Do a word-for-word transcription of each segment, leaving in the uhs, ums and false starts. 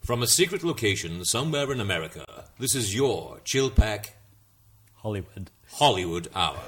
From a secret location somewhere in America, this is your Chill Pack Hollywood. Hollywood Hour.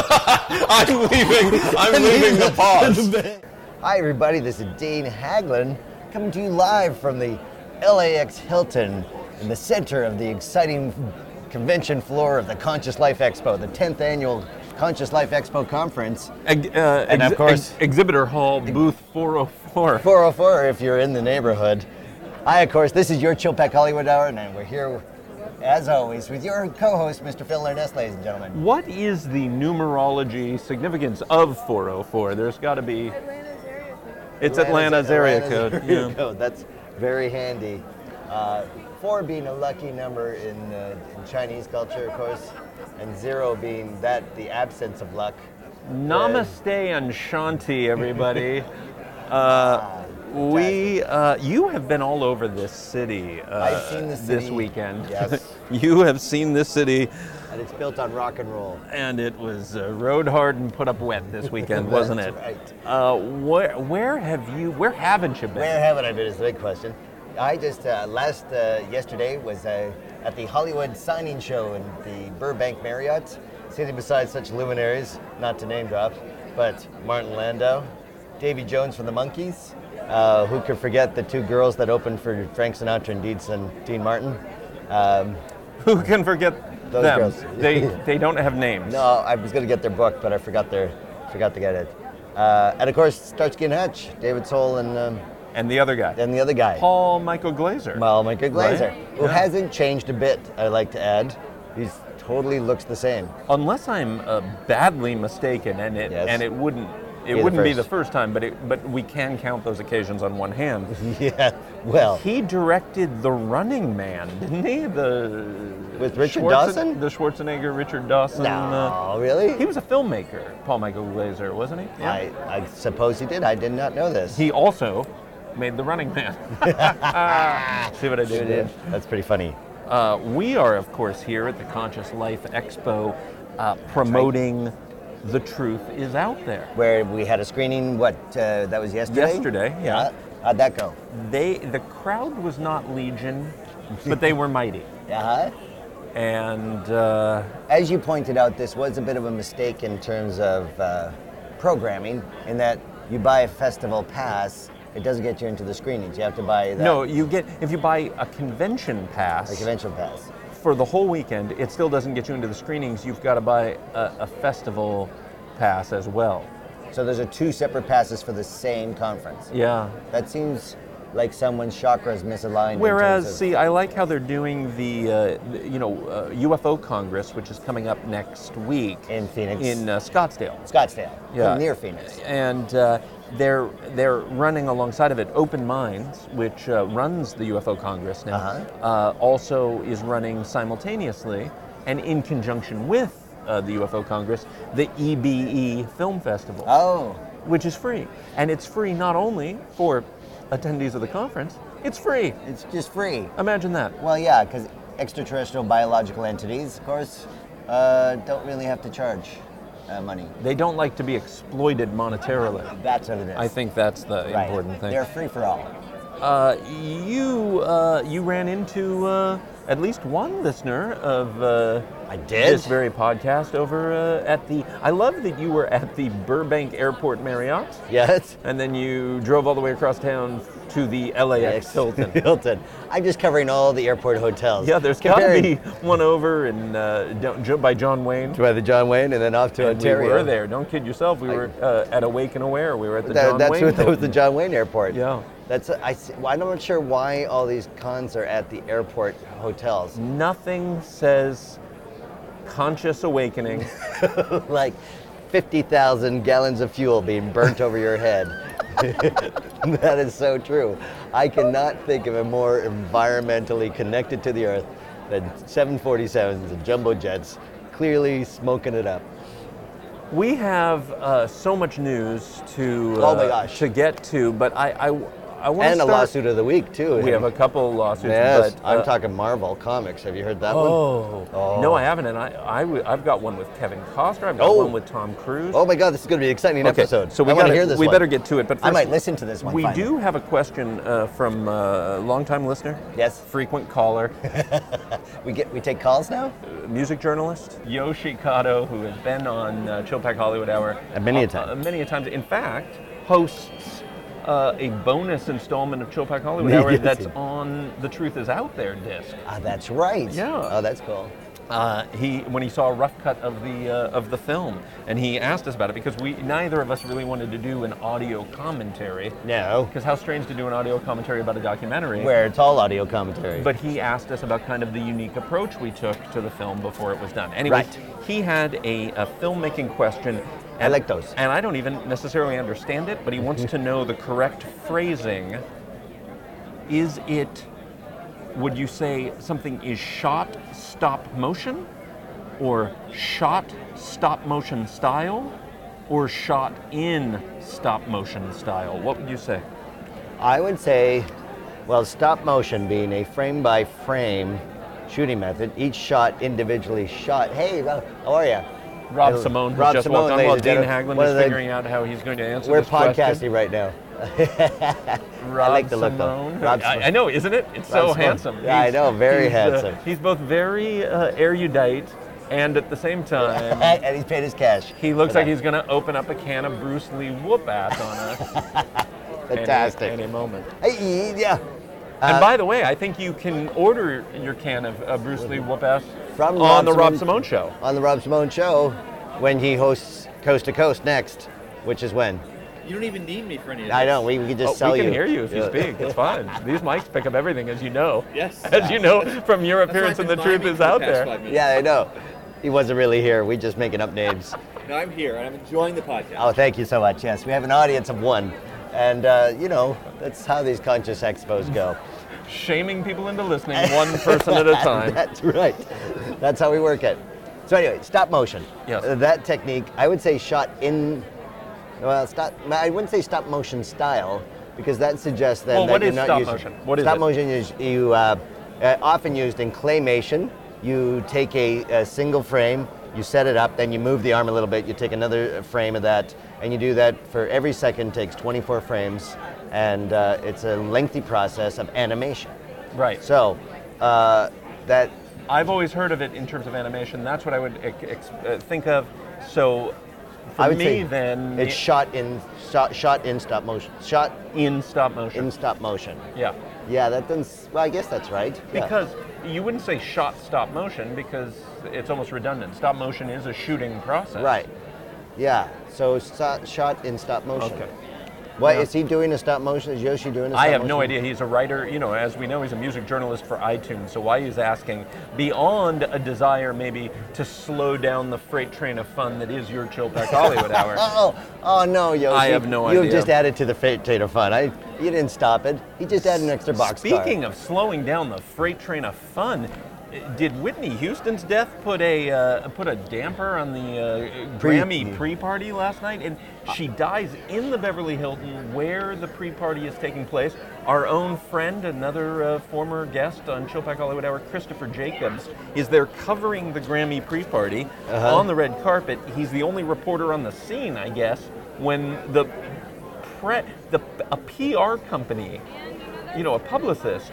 I'm leaving. I'm leaving the pause. Hi, everybody. This is Dane Haglund coming to you live from the L A X Hilton in the center of the exciting convention floor of the Conscious Life Expo, the tenth annual Conscious Life Expo conference. Ex- uh, And of ex- course- ex- Exhibitor Hall, booth four oh four. four oh four if you're in the neighborhood. Hi, of course, this is your Chill Pack Hollywood Hour, and we're here, as always, with your co-host, Mister Phil Ernest, ladies and gentlemen. What is the numerology significance of four oh four? There's got to be. Atlanta's area code. It's Atlanta's, area Atlanta's code. area yeah. code. That's very handy. Uh, four being a lucky number in, uh, in Chinese culture, of course, and zero being that the absence of luck. Namaste and Shanti, everybody. uh, we, uh, you have been all over this city, uh, I've seen the this city, weekend. yes. You have seen this city, And it's built on rock and roll. and it was uh, rode hard and put up wet this weekend, wasn't it? That's right. Uh, where, where have you? Where haven't you been? Where haven't I been is the big question. I just, uh, last, uh, yesterday was uh, at the Hollywood signing show in the Burbank Marriott, sitting beside such luminaries, not to name drop, but Martin Landau, Davy Jones from the Monkees, uh, who could forget the two girls that opened for Frank Sinatra and Dean, and Dean Martin. Um, Who can forget Those them? girls. They they don't have names. no, I was going to get their book, but I forgot their, forgot to get it. Uh, and of course, Starsky and Hutch, David Soul and, um, And the other guy, and the other guy. Paul Michael Glazer. Well, Michael Glazer, Right? who Yeah. hasn't changed a bit, I like to add. He's totally looks the same. Unless I'm uh, badly mistaken, and it Yes. and it wouldn't it Be the wouldn't be the first. first time, but it, but we can count those occasions on one hand. Yeah, well, He directed The Running Man, didn't he? The With Richard Schwarzen- Dawson? The Schwarzenegger Richard Dawson. no, uh, really? he was a filmmaker, Paul Michael Glazer, wasn't he? I, I suppose he did. I did not know this. He also made The Running Man. See what I Sure did? did. That's pretty funny. Uh, we are, of course, here at the Conscious Life Expo uh, promoting The Truth Is Out There. Where we had a screening, what, uh, that was yesterday? Yesterday, yeah. Uh, how'd that go? They, the crowd was not legion, but they were mighty. Uh-huh. And uh, As you pointed out, this was a bit of a mistake in terms of uh, programming, in that you buy a festival pass, it doesn't get you into the screenings. You have to buy the no, you get, if you buy a convention pass a convention pass. for the whole weekend, it still doesn't get you into the screenings. You've got to buy a, a festival pass as well. So those are two separate passes for the same conference. Yeah. That seems like someone's chakras misaligned. in Whereas, terms of- see, I like how they're doing the, uh, the- you know, uh, U F O Congress, which is coming up next week in Phoenix, in uh, Scottsdale. Scottsdale, Yeah. near Phoenix. And uh, they're they're running alongside of it. Open Minds, which uh, runs the U F O Congress now, Uh-huh. uh, also is running simultaneously and in conjunction with uh, the U F O Congress, the E B E Film Festival, Oh, which is free. And it's free not only for attendees of the conference, it's free. it's just free. Imagine that. Well, yeah, because extraterrestrial biological entities, of course, uh, don't really have to charge uh, money. They don't like to be exploited monetarily. That's what it is. I think that's the right. important thing. They're free for all. Uh, you uh, you ran into uh, at least one listener of uh, I did? this very podcast over uh, at the. I love that you were at the Burbank Airport Marriott, Yes. and then you drove all the way across town to the L A X Hilton. Hilton. I'm just covering all the airport hotels. Yeah, there's got to Comparing be one over in uh, Don- Jo- by John Wayne. by the John Wayne and then off to And Ontario. we were there. Don't kid yourself. We were uh, at Awake and Aware. We were at the That, John that's Wayne. what, that was Hilton. the John Wayne Airport. Yeah. That's I. see- Well, I'm not sure why all these cons are at the airport hotels. Nothing says conscious awakening. Like fifty thousand gallons of fuel being burnt over your head. That is so true. I cannot think of a more environmentally connected to the earth than seven forty-sevens and jumbo jets, clearly smoking it up. We have uh, so much news to Oh my uh, gosh. to get to, but I, I I want And to a start, lawsuit of the week, too. We have a couple of lawsuits. Yes, but, I'm uh, talking Marvel Comics. Have you heard that one? Oh. Oh. No, I haven't, and I, I w- I've got one with Kevin Costner. I've got Oh. one with Tom Cruise. Oh my God, this is going to be an exciting Okay, episode. so we I want to gotta- hear this We one. better get to it, but I first, might listen to this one. we finally. do have a question uh, from a longtime listener. Yes. Frequent caller. We get we take calls now. Music journalist Yoshi Kato, who has been on uh, Chilpack Hollywood Hour Uh, many a uh, time. uh, many a times. In fact, hosts uh, a bonus installment of Chilpack Hollywood Yes. Hour that's on the Truth Is Out There disc. Ah, that's right. Yeah. Oh, that's cool. Uh, he when he saw a rough cut of the uh, of the film, and he asked us about it because we neither of us really wanted to do an audio commentary. No. Because how strange to do an audio commentary about a documentary. Where it's all audio commentary. But he asked us about kind of the unique approach we took to the film before it was done. Anyway, Right. he had a, a filmmaking question. I like those. And I don't even necessarily understand it, but he wants to know the correct phrasing. Is it, would you say something is shot stop motion, or shot stop motion style, or shot in stop motion style? What would you say? I would say, well, stop motion being a frame by frame shooting method, each shot individually shot. Hey, Rob, how are you? Rob Uh, Simone, who Rob just Simone, walked on ladies while and Dean gentlemen. Haglund One is of the- figuring out how he's going to answer We're this question. podcasting right now. Rob I like the look Simone. though. Rob I, Simone. I know, isn't it? It's Rob so Simone. handsome. Yeah, I He's- know, very he's, uh, handsome. he's both very uh, erudite and at the same time, And he's paid his cash. he looks for like that. he's going to open up a can of Bruce Lee whoop ass on us Fantastic. any, any moment. Hey, yeah. And Uh, by the way, I think you can order your can of uh, Bruce Lee whoop ass From on Rob the Rob Simone- Simone Show. on the Rob Simone Show when he hosts Coast to Coast next, which is when? You don't even need me for any of this. I know, we, we can just Oh, sell we can you. hear you if you Yeah. speak. It's fine. These mics pick up everything, as you know. Yes. As you know from your That's why appearance in I've The been Truth miming Is for the Out past there. five minutes. Yeah, I know. He wasn't really here. We just making up names. No, I'm here and I'm enjoying the podcast. Oh, thank you so much. Yes, we have an audience of one. And, uh, you know, that's how these conscious expos go. Shaming people into listening one person at a time. That's right. That's how we work it. So anyway, stop motion. Yes. Uh, that technique, I would say shot in, well, stop, I wouldn't say stop motion style, because that suggests then Well, that what you're is not stop using, motion? What is stop it? motion is you uh, uh, often used in claymation. You take a, a single frame, you set it up, then you move the arm a little bit, you take another frame of that, and you do that for every second, takes twenty-four frames, and uh, it's a lengthy process of animation. Right. So, uh, that, I've always heard of it in terms of animation. That's what I would ex- ex- uh, think of. So for I would me, say then, it's shot in shot, shot in stop motion. Shot in stop motion. in stop motion. yeah. Yeah, that doesn't. s- Well, I guess that's right. Yeah. Because you wouldn't say shot stop motion because it's almost redundant. Stop motion is a shooting process. Right. Yeah. So shot, shot in stop motion. Okay. What Yeah. is he doing a stop motion? Is Yoshi doing a stop I have motion? no idea. He's a writer. You know, as we know, he's a music journalist for iTunes. So why he's asking, beyond a desire maybe to slow down the freight train of fun that is your Chilpack Hollywood Hour. Oh, oh no, Yoshi. I have no you idea. You just added to the freight train of fun. I, you didn't stop it. He just added an extra box Speaking of slowing down the freight train of fun, did Whitney Houston's death put a uh, put a damper on the uh, Pre- Grammy pre-party last night? And she dies in the Beverly Hilton where the pre-party is taking place. Our own friend, another uh, former guest on Chilpack Hollywood Hour, Christopher Jacobs, is there covering the Grammy pre-party Uh-huh. on the red carpet. He's the only reporter on the scene, I guess, when the pre- the a P R company, you know, a publicist,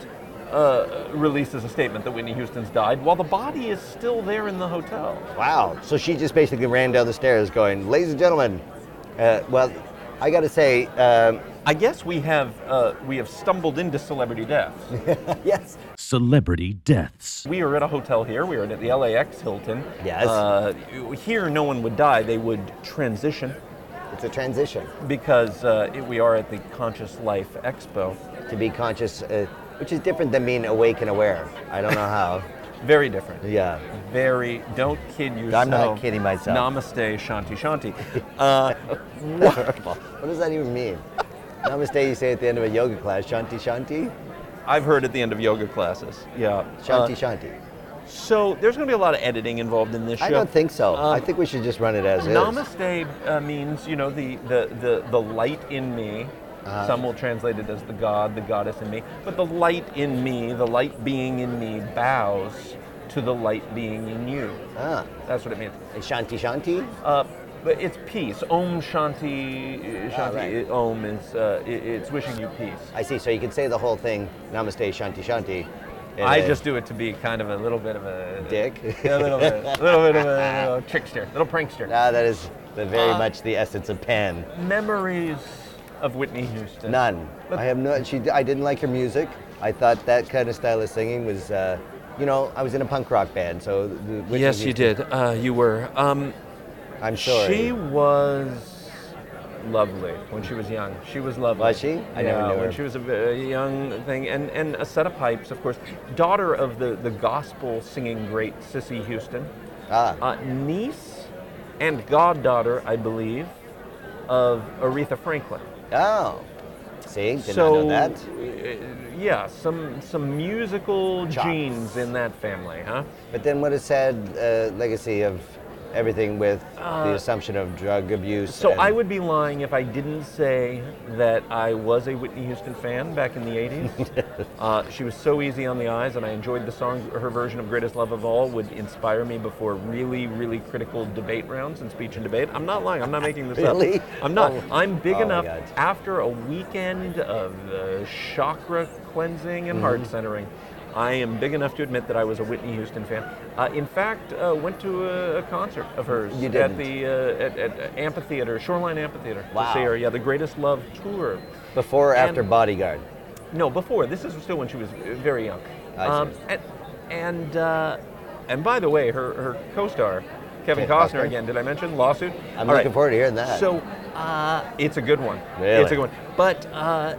uh, releases a statement that Whitney Houston's died while the body is still there in the hotel. Wow. So she just basically ran down the stairs going, ladies and gentlemen, uh, well, I got to say, um, I guess we have uh, we have stumbled into celebrity deaths. yes. Celebrity deaths. We are at a hotel here. We are at the L A X Hilton. Yes. Uh, here, no one would die. They would transition It's a transition because uh, it, we are at the Conscious Life Expo. to be conscious, uh, which is different than being awake and aware. I don't know how. Very different. Yeah. Very. Don't kid yourself. I'm not kidding myself. Namaste, Shanti, Shanti. Uh, What does that even mean? Namaste, you say at the end of a yoga class. Shanti, Shanti? I've heard at the end of yoga classes. Yeah. Shanti, Uh, Shanti. so there's going to be a lot of editing involved in this show. I don't think so. Um, I think we should just run it as is. Namaste uh, means, you know, the, the, the, the light in me Uh-huh. Some will translate it as the God, the goddess in me. But the light in me, the light being in me, bows to the light being in you. Ah. That's what it means. Shanti Shanti? Uh, but it's peace. Om Shanti, Shanti, Ah, right. it- Om is, uh, it, it's wishing you peace. I see. So you could say the whole thing, Namaste Shanti Shanti. in I a just do it to be kind of a little bit of a dick. a little bit, a little bit of a little trickster, little prankster. Ah, that is the very Uh, much the essence of Pan. Memories of Whitney Houston. None. But- I have no. She. I didn't like her music. I thought that kind of style of singing was. Uh, you know, I was in a punk rock band, so. The, Whitney Yes, you Houston- did. Uh, you were. Um, I'm sorry. She was lovely when she was young. She was lovely. Was she? I never Yeah, knew when her. she was a v- young thing, and, and a set of pipes, of course. Daughter of the, the gospel singing great Cissy Houston. Ah. Uh, niece and goddaughter, I believe, of Aretha Franklin. Oh. See, did so, not know that. uh, yeah, some some musical Chops. genes in that family, huh? But then what a sad uh, legacy of everything with the Uh, assumption of drug abuse. So and- I would be lying if I didn't say that I was a Whitney Houston fan back in the eighties. uh, she was so easy on the eyes, and I enjoyed the song. Her version of Greatest Love of All would inspire me before really, really critical debate rounds in speech and debate. I'm not lying. I'm not making this Really? up. I'm not. Oh. I'm big Oh my enough God. after a weekend of uh, chakra cleansing and Mm-hmm. heart centering. I am big enough to admit that I was a Whitney Houston fan. Uh, in fact, uh, went to a, a concert of hers You at didn't. the uh, at, at Amphitheater, Shoreline Amphitheater. Wow. To see her, yeah, the Greatest Love tour. Before or and- after Bodyguard? No, before. This is still when she was uh, very young. I see. Um, and and, uh, and by the way, her her co-star, Kevin Kevin Costner Costner? again. Did I mention lawsuit? I'm All looking right. forward to hearing that. So uh, it's a good one. Really? It's a good one. But uh,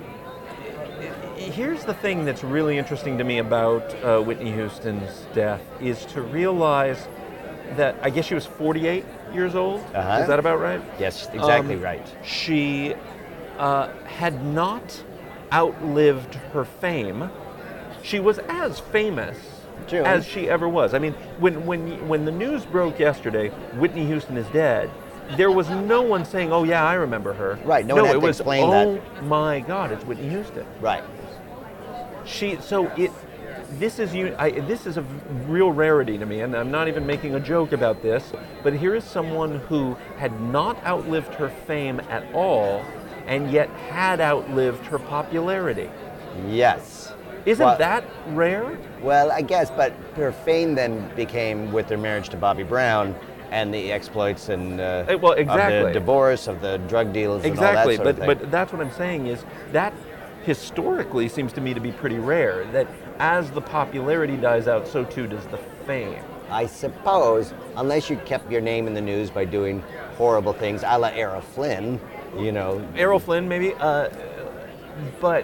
here's the thing that's really interesting to me about uh, Whitney Houston's death is to realize that I guess she was forty-eight years old. Uh-huh. Is that about right? Yes, exactly Um, right. She uh, had not outlived her fame. She was as famous True. as she ever was. I mean, when when when the news broke yesterday, Whitney Houston is dead. There was no one saying, "Oh yeah, I remember her." Right, no no one had it to was, explain "Oh that." my God, it's Whitney Houston." Right. She so it. This is you. I, this is a real rarity to me, and I'm not even making a joke about this. But here is someone who had not outlived her fame at all, and yet had outlived her popularity. Yes. Isn't Well- that rare? Well, I guess, but her fame then became with her marriage to Bobby Brown and the exploits and uh, Eh, well, of exactly. the divorce, of the drug deals, Exactly, and all that sort but of thing. but that's what I'm saying is that historically seems to me to be pretty rare. That as the popularity dies out, so too does the fame. I suppose, unless you kept your name in the news by doing horrible things, a la Errol Flynn, you know. Errol Flynn, maybe, uh, but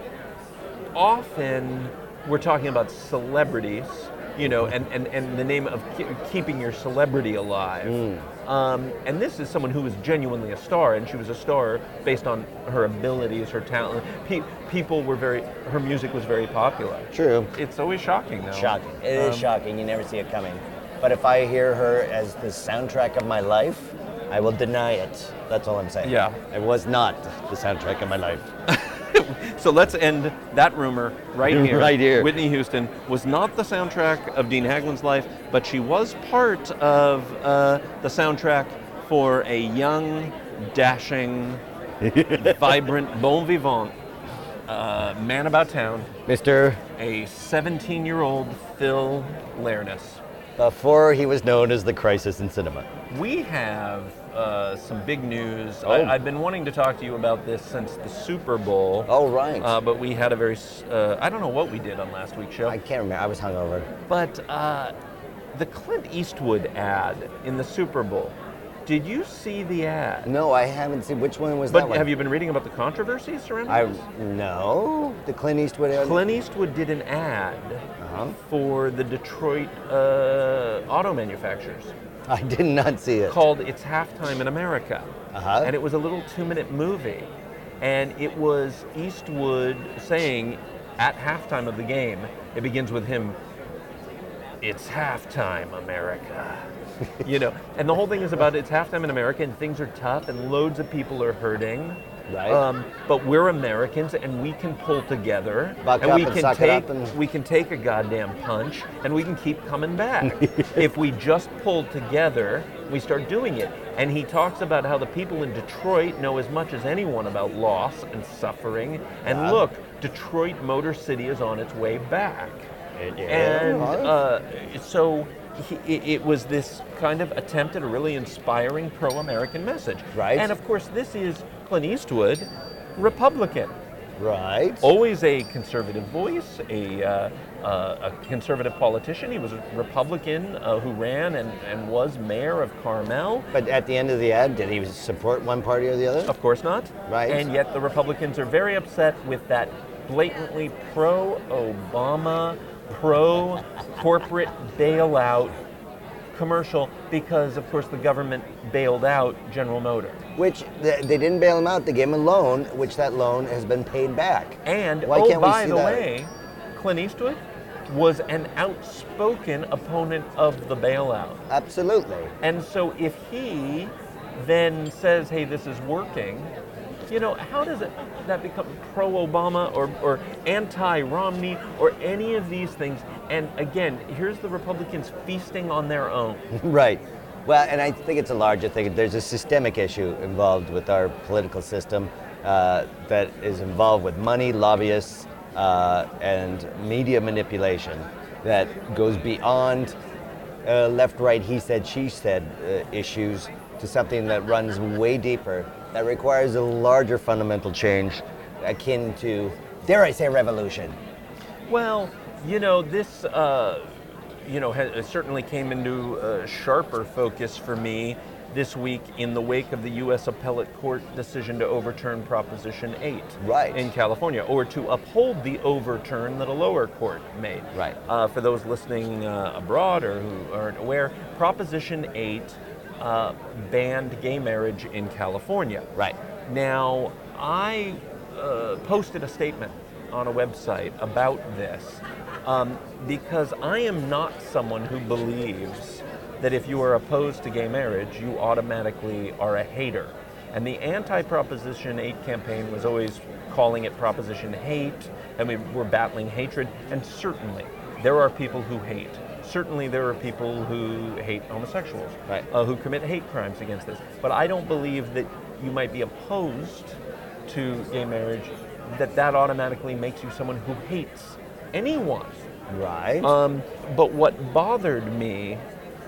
often we're talking about celebrities, you know, and, and, and the name of ke- keeping your celebrity alive. Um, and this is someone who was genuinely a star, and she was a star based on her abilities, her talent. Pe- people were very, her music was very popular. True. It's always shocking, though. Shocking. It is Um, shocking. You never see it coming. But if I hear her as the soundtrack of my life, I will deny it. That's all I'm saying. Yeah. It was not the soundtrack of my life. So let's end that rumor right here. Right here. Whitney Houston was not the soundtrack of Dean Haglin's life, but she was part of uh, the soundtrack for a young, dashing, vibrant, bon vivant uh, man about town, Mister a seventeen-year-old Phil Lairness. Before he was known as the Crisis in Cinema. We have uh, some big news. Oh. I, I've been wanting to talk to you about this since the Super Bowl. Oh, right. Uh, but we had a very, s- uh, I don't know what we did on last week's show. I can't remember. I was hungover. But uh, the Clint Eastwood ad in the Super Bowl, did you see the ad? No, I haven't seen. Which one was But that one? have you been reading about the controversies surrounding I this? no. The Clint Eastwood. ad? Clint Eastwood did an ad Uh-huh. for the Detroit uh, auto manufacturers I did not see it. called It's Halftime in America. Uh-huh. And it was a little two-minute movie. And it was Eastwood saying at halftime of the game, it begins with him, "It's halftime, America." You know, and the whole thing is about it's halftime in America and things are tough and loads of people are hurting. Right. Um, but we're Americans, and we can pull together, Buck and up we and can suck it take up and- we can take a goddamn punch, and we can keep coming back. If we just pull together, we start doing it. And he talks about how the people in Detroit know as much as anyone about loss and suffering. And Yeah. look, Detroit Motor City is on its way back. It is. And uh, so he, it, it was this kind of attempt at a really inspiring pro-American message. Right. And of course, this is Clint Eastwood, Republican. Right. Always a conservative voice, a, uh, uh, a conservative politician. He was a Republican uh, who ran and, and was mayor of Carmel. But at the end of the ad, did he support one party or the other? Of course not. Right. And yet the Republicans are very upset with that blatantly pro-Obama, pro-corporate bailout commercial because, of course, the government bailed out General Motors. Which they, they didn't bail him out. They gave him a loan, which that loan has been paid back. And, Why oh, can't we by see the that? way, Clint Eastwood was an outspoken opponent of the bailout. Absolutely. And so if he then says, hey, this is working, you know, how does it that become pro-Obama or, or anti-Romney or any of these things? And again, here's the Republicans feasting on their own. Right. Well, and I think it's a larger thing. There's a systemic issue involved with our political system uh, that is involved with money, lobbyists, uh, and media manipulation that goes beyond uh, left, right, he said, she said uh, issues to something that runs way deeper, that requires a larger fundamental change akin to, dare I say, revolution. Well, you know, this, uh, you know, ha- certainly came into uh, sharper focus for me this week in the wake of the U S Appellate Court decision to overturn Proposition eight Right. in California, or to uphold the overturn that a lower court made. Right. Uh, for those listening uh, abroad or who aren't aware, Proposition eight uh, banned gay marriage in California. Right. Now, I uh, posted a statement on a website about this um, because I am not someone who believes that if you are opposed to gay marriage, you automatically are a hater. And the anti-Proposition eight campaign was always calling it Proposition hate, and we were battling hatred, and certainly there are people who hate. Certainly there are people who hate homosexuals, Right. uh, who commit hate crimes against this. But I don't believe that you might be opposed to gay marriage, that that automatically makes you someone who hates anyone. Right. Um, but what bothered me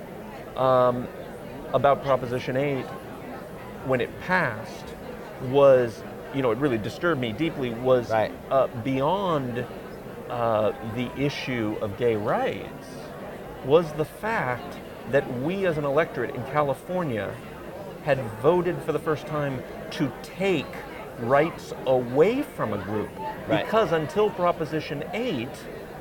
um, about Proposition eight when it passed was, you know, it really disturbed me deeply, was Right. uh, beyond uh, the issue of gay rights, was the fact that we as an electorate in California had voted for the first time to take rights away from a group. Right. Because until Proposition eight,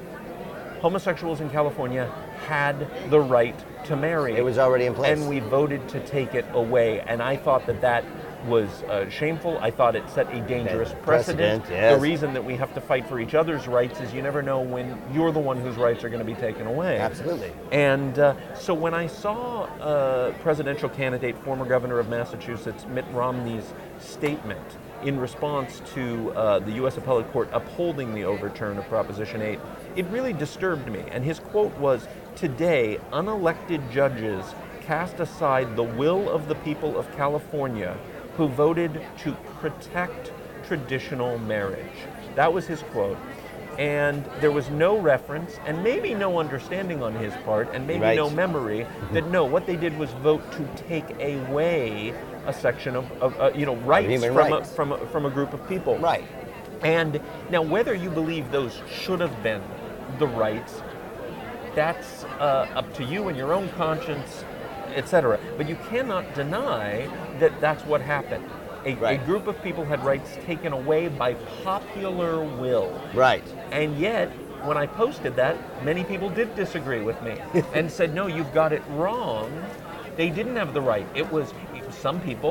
homosexuals in California had the right to marry. It was already in place. And we voted to take it away. And I thought that that was uh, shameful. I thought it set a dangerous That precedent. precedent, yes. The reason that we have to fight for each other's rights is you never know when you're the one whose rights are going to be taken away. Absolutely. And uh, so when I saw uh, presidential candidate, former governor of Massachusetts, Mitt Romney's statement in response to uh, the U S Appellate Court upholding the overturn of Proposition eight, it really disturbed me. And his quote was, "Today, unelected judges cast aside the will of the people of California who voted to protect traditional marriage." That was his quote. And there was no reference, and maybe no understanding on his part, and maybe Right. no memory, that no, what they did was vote to take away a section of, of uh, you know, rights human from, rights. A, from, a, from a group of people. Right. And now, whether you believe those should have been the rights, that's uh, up to you and your own conscience, et cetera. But you cannot deny that that's what happened. A, Right. a group of people had rights taken away by popular will. Right. And yet, when I posted that, many people did disagree with me and said, no, you've got it wrong. They didn't have the right. It was, it was some people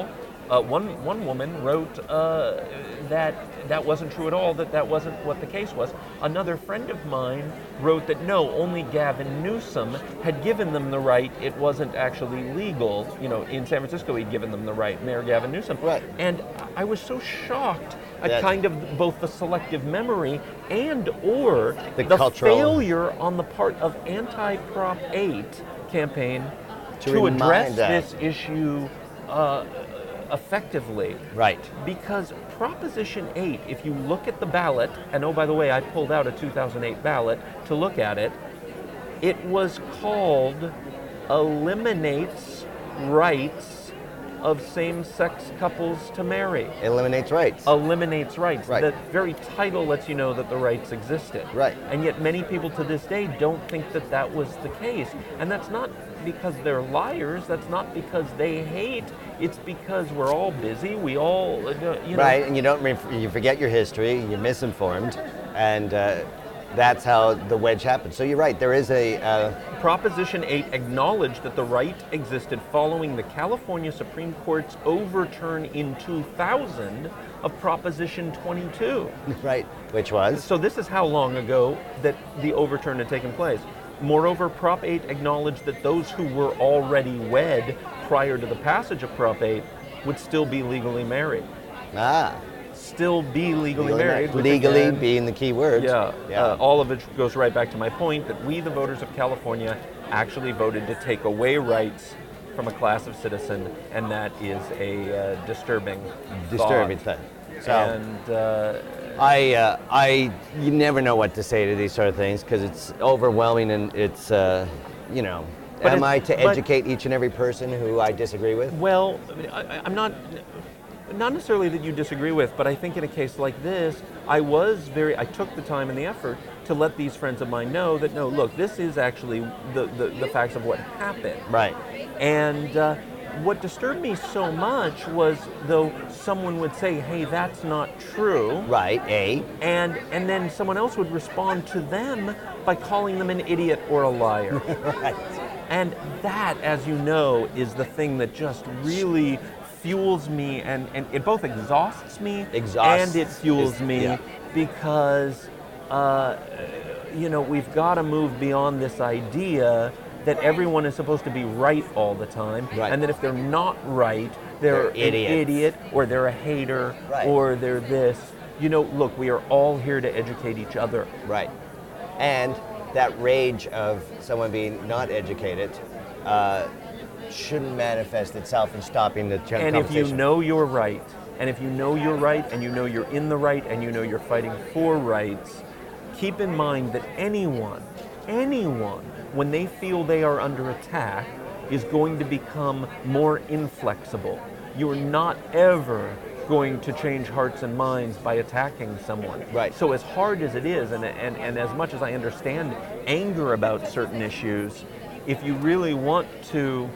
Uh, one one woman wrote uh, that that wasn't true at all, that that wasn't what the case was. Another friend of mine wrote that no, only Gavin Newsom had given them the right. It wasn't actually legal. You know, in San Francisco, he'd given them the right, Mayor Gavin Newsom. Right. And I was so shocked at That- kind of both the selective memory and or The the cultural- failure on the part of anti-Prop eight campaign To to, address remind that. this issue uh, effectively. Right. Because Proposition eight, if you look at the ballot, and oh, by the way, I pulled out a two thousand eight ballot to look at it, it was called Eliminates Rights of Same-Sex Couples to Marry. Eliminates rights. Eliminates rights. Right. The very title lets you know that the rights existed. Right. And yet many people to this day don't think that that was the case. And that's not because they're liars. That's not because they hate. It's because we're all busy. We all, uh, you know. Right, and you don't ref- you forget your history. You're misinformed, and uh, that's how the wedge happened. So you're right. There is a uh, Proposition eight acknowledged that the right existed following the California Supreme Court's overturn in two thousand of Proposition twenty-two. right, which was So this is how long ago that the overturn had taken place. Moreover, Prop eight acknowledged that those who were already wed prior to the passage of Prop eight would still be legally married. ah Still be legally, legally, married. which legally again- being the key word. Yeah, yeah. Uh, all of it goes right back to my point that we, the voters of California, actually voted to take away rights from a class of citizen, and that is a uh, disturbing, Disturbing thought. thing. So And uh, I, uh, I, you never know what to say to these sort of things because it's overwhelming and it's, uh, you know. But am it- I to but- educate each and every person who I disagree with? well, I, I'm not. Not necessarily that you disagree with, but I think in a case like this, I was very, I took the time and the effort to let these friends of mine know that, no, look, this is actually the, the, the facts of what happened. Right. And uh, what disturbed me so much was, though, someone would say, hey, that's not true. Right. A. And, and then someone else would respond to them by calling them an idiot or a liar. Right. And that, as you know, is the thing that just really fuels me, and, and it both exhausts me Exhausts and it fuels is- me yeah. because, uh, you know, we've got to move beyond this idea that everyone is supposed to be right all the time, Right. and that if they're not right, they're, They're an idiots. idiot, or they're a hater, Right. or they're this. You know, look, we are all here to educate each other. Right. And that rage of someone being not educated uh, shouldn't manifest itself in stopping the gen- And if you conversation. know you're right, and if you know you're right, and you know you're in the right, and you know you're fighting for rights, keep in mind that anyone, anyone, when they feel they are under attack, is going to become more inflexible. You're not ever going to change hearts and minds by attacking someone. Right. So as hard as it is, and, and, and as much as I understand anger about certain issues, if you really want to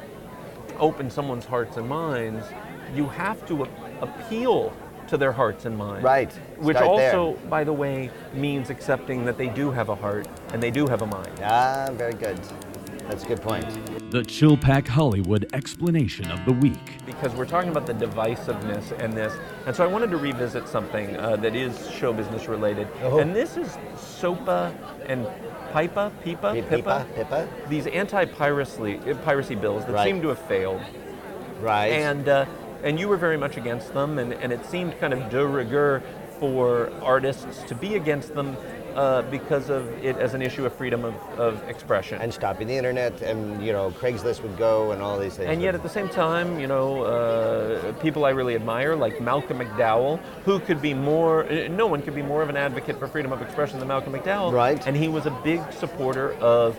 open someone's hearts and minds, you have to a- appeal to their hearts and minds. Right. Which Start also, by the way, means accepting that they do have a heart and they do have a mind. Ah, very good. That's a good point. The Chilpack Hollywood explanation of the week. Because we're talking about the divisiveness and this, and so I wanted to revisit something uh, that is show business related, Oh. and this is SOPA and PIPA, PIPA, Pi- Pippa, Pippa, these anti-piracy piracy bills that Right. seem to have failed. right? And uh, and you were very much against them, and, and it seemed kind of de rigueur for artists to be against them uh, because of it as an issue of freedom of, of expression. and stopping the internet, and you know, Craigslist would go, and all these things. And yet at the same time, you know, uh, people I really admire, like Malcolm McDowell, who could be more, uh, no one could be more of an advocate for freedom of expression than Malcolm McDowell. Right. And he was a big supporter of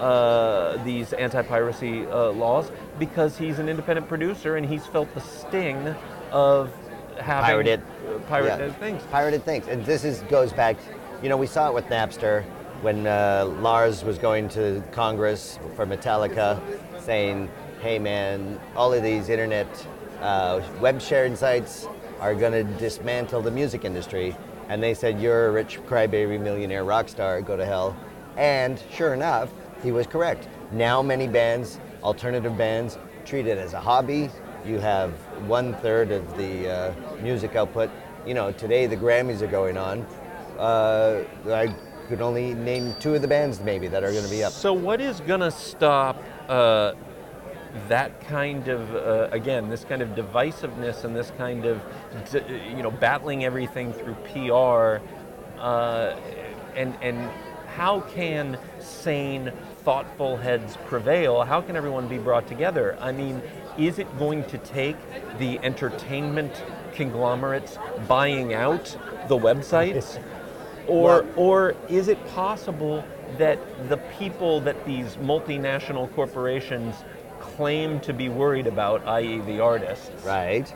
uh, these anti-piracy uh, laws because he's an independent producer and he's felt the sting of having Pirated. uh, pirated Yeah. things. Pirated things. And this is goes back, you know, we saw it with Napster when uh, Lars was going to Congress for Metallica saying, hey man, all of these internet uh, web sharing sites are going to dismantle the music industry. And they said, you're a rich crybaby millionaire rock star, go to hell. And sure enough, he was correct. Now many bands, alternative bands, treat it as a hobby, you have one third of the uh, music output. You know, today the Grammys are going on. Uh, I could only name two of the bands maybe that are going to be up. So what is going to stop uh, that kind of, uh, again, this kind of divisiveness and this kind of, you know, battling everything through P R, uh, and, and how can sane, thoughtful heads prevail? How can everyone be brought together? I mean, is it going to take the entertainment conglomerates buying out the websites? Or, Well- or is it possible that the people that these multinational corporations claim to be worried about, that is the artists, Right.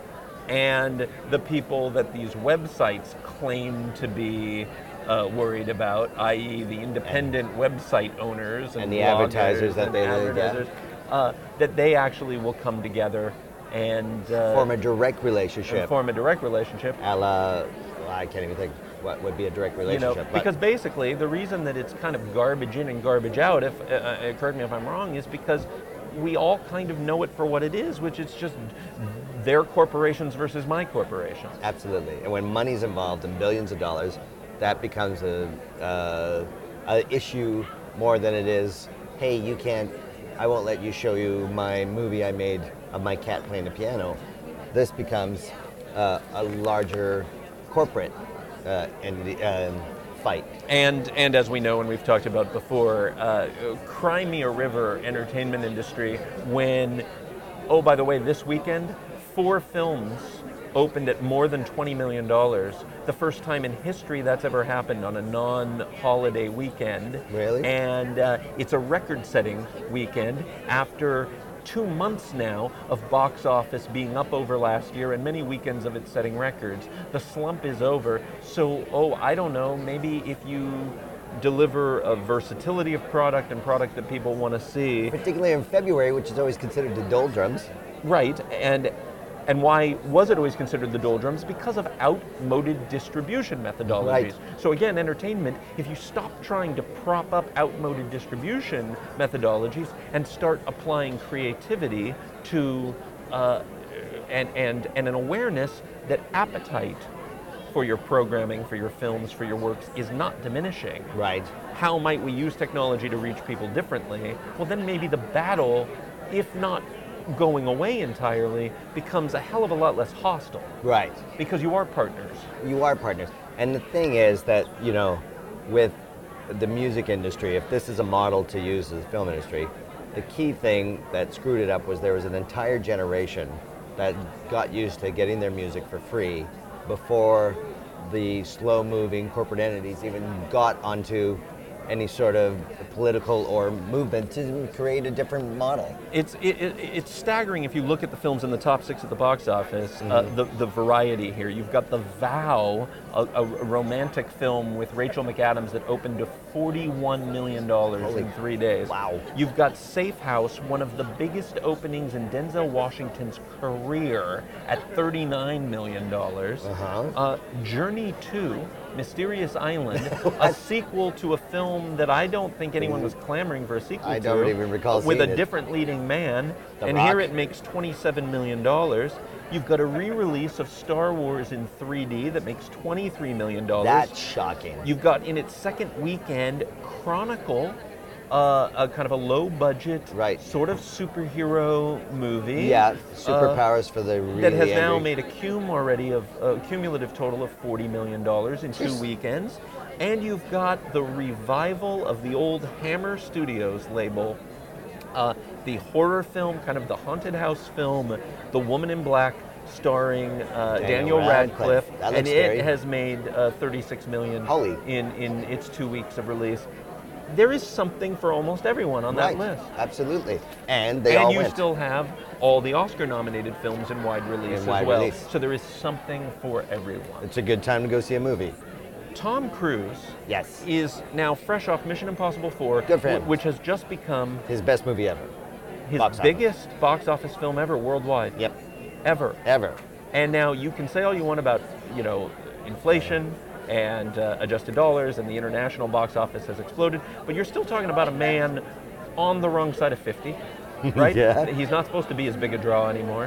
and the people that these websites claim to be uh, worried about, that is the independent website owners and, And the bloggers advertisers that and they- yeah. advertisers, uh, that they actually will come together and uh, Form a direct and relationship. form a direct relationship? A la, well, I can't even think what would be a direct You know, relationship. but- because basically the reason that it's kind of garbage in and garbage out, if uh, uh, correct me if I'm wrong, is because we all kind of know it for what it is, which is just their corporations versus my corporations. Absolutely. And when money's involved in billions of dollars, that becomes a, uh, a issue more than it is, hey, you can't, I won't let you show you my movie I made of my cat playing the piano. This becomes uh, a larger corporate uh, and the, um, fight. And and as we know and we've talked about before, uh, cry me a river entertainment industry when, oh, by the way, this weekend, four films opened at more than twenty million dollars. The first time in history that's ever happened on a non-holiday weekend. Really? And uh, it's a record-setting weekend after two months now of box office being up over last year and many weekends of it setting records. The slump is over. So, oh, I don't know, maybe if you deliver a versatility of product and product that people want to see. Particularly in February, which is always considered the doldrums. Right, and and why was it always considered the doldrums? Because of outmoded distribution methodologies. Right. So again, entertainment, if you stop trying to prop up outmoded distribution methodologies and start applying creativity to uh, and, and, and an awareness that appetite for your programming, for your films, for your works is not diminishing. Right. How might we use technology to reach people differently? Well, then maybe the battle, if not going away entirely, becomes a hell of a lot less hostile Right. because you are partners. You are partners. And the thing is that, you know, with the music industry, if this is a model to use as a film industry, the key thing that screwed it up was there was an entire generation that got used to getting their music for free before the slow-moving corporate entities even got onto any sort of political or movement to create a different model. It's it, it, it's staggering if you look at the films in the top six at the box office, Mm-hmm. uh, the, the variety here. You've got The Vow, a, a romantic film with Rachel McAdams that opened to forty-one million dollars Holy- in three days. wow. You've got Safe House, one of the biggest openings in Denzel Washington's career at thirty-nine million dollars. Uh-huh. Uh, Journey two, Mysterious Island, a sequel to a film that I don't think anyone was clamoring for a sequel I to. don't even recall With seeing a it. different leading man, The and Rock. here it makes twenty-seven million dollars. You've got a re-release of Star Wars in three D that makes twenty-three million dollars. That's shocking. You've got in its second weekend Chronicle, uh, a kind of a low-budget, Right. sort of superhero movie. yeah, uh, superpowers for the really that has now angry. made a cum already of a cumulative total of forty million dollars in two weekends. And you've got the revival of the old Hammer Studios label, uh, the horror film, kind of the haunted house film, The Woman in Black, starring uh, Daniel Daniel Radcliffe, Radcliffe. That and looks it scary. has made uh, thirty-six million Holy. in in its two weeks of release. There is something for almost everyone on Right, that list. absolutely. And they and all you went. still have all the Oscar-nominated films in wide release In as wide well. release. So there is something for everyone. It's a good time to go see a movie. Tom Cruise Yes. is now fresh off Mission Impossible four, Good for him. wh- which has just become His best movie ever. his Box office. biggest box office film ever worldwide. Yep. Ever. Ever. And now you can say all you want about, you know, inflation and uh, adjusted dollars and the international box office has exploded, but you're still talking about a man on the wrong side of fifty, right? Yeah. He's not supposed to be as big a draw anymore.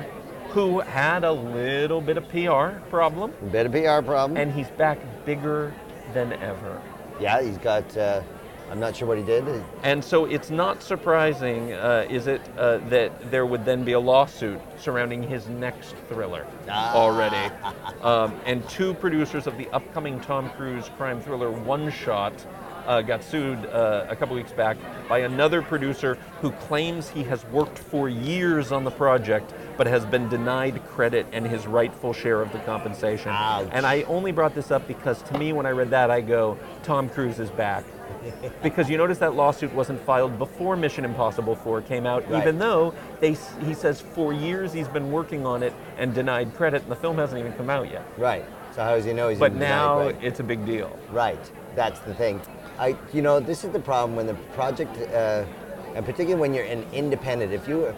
who had a little bit of P R problem, Bit of P R problem. and he's back bigger than ever. yeah, he's got. Uh, I'm not sure what he did. And so it's not surprising, uh, is it, uh, that there would then be a lawsuit surrounding his next thriller Ah. already. Um, and two producers of the upcoming Tom Cruise crime thriller One Shot uh, got sued uh, a couple weeks back by another producer who claims he has worked for years on the project but has been denied credit and his rightful share of the compensation. Ouch. And I only brought this up because to me when I read that I go, Tom Cruise is back. Because you notice that lawsuit wasn't filed before Mission Impossible four came out, Right. even though they he says for years he's been working on it and denied credit, and the film hasn't even come out yet. Right. So how does he know he's But in now denied, right? it's a big deal. Right. That's the thing. I, you know, this is the problem when the project, uh, and particularly when you're an independent. If you,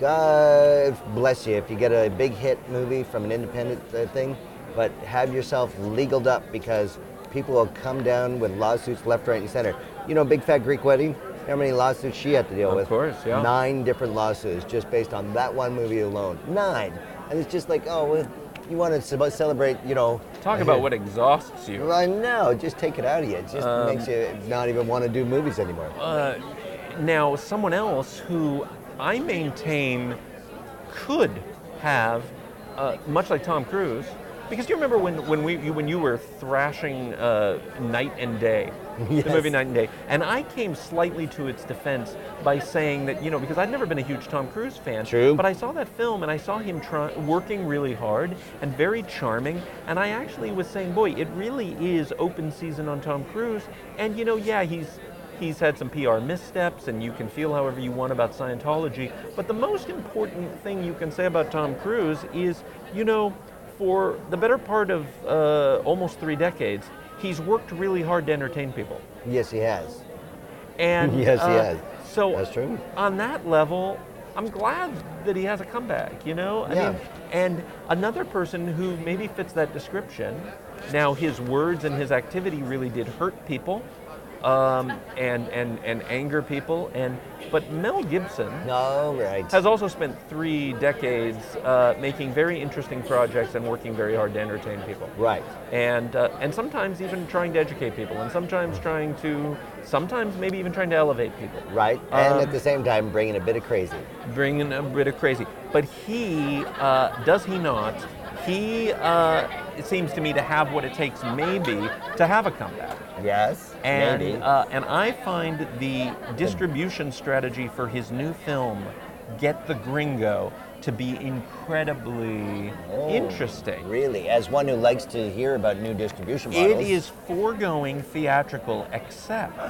God bless you, if you get a big hit movie from an independent uh, thing, but have yourself legaled up because people will come down with lawsuits left, right, and center. You know, Big Fat Greek Wedding. How many lawsuits she had to deal Of with? course, yeah. Nine different lawsuits just based on that one movie alone. Nine. And it's just like, oh, well, you want to ce- celebrate, you know. Talk about what exhausts you. Well, I know. Just take it out of you. It just Um, makes you not even want to do movies anymore. Uh, now, someone else who I maintain could have, uh, much like Tom Cruise, because do you remember when, when we you, when you were thrashing uh, Night and Day, Yes. the movie Night and Day, and I came slightly to its defense by saying that, you know, because I'd never been a huge Tom Cruise fan, True. but I saw that film and I saw him try, working really hard and very charming, and I actually was saying, boy, it really is open season on Tom Cruise, and you know, yeah, he's He's had some P R missteps, and you can feel however you want about Scientology. But the most important thing you can say about Tom Cruise is, you know, for the better part of uh, almost three decades, he's worked really hard to entertain people. Yes, he has. And Yes, he uh, has. So That's true. on that level, I'm glad that he has a comeback. You know, I Yeah. mean, and another person who maybe fits that description. Now, his words and his activity really did hurt people. Um, and, and, and anger people, and but Mel Gibson No, right. has also spent three decades uh, making very interesting projects and working very hard to entertain people. Right. And uh, and sometimes even trying to educate people, and sometimes trying to, sometimes maybe even trying to elevate people. Right. And Um, at the same time, bringing a bit of crazy. Bringing a bit of crazy. But he, uh, does he not, he, uh, it seems to me to have what it takes maybe to have a comeback. Yes. And maybe. uh, and I find the distribution strategy for his new film, Get the Gringo, to be incredibly Oh, interesting. Really, as one who likes to hear about new distribution models. It is foregoing theatrical, except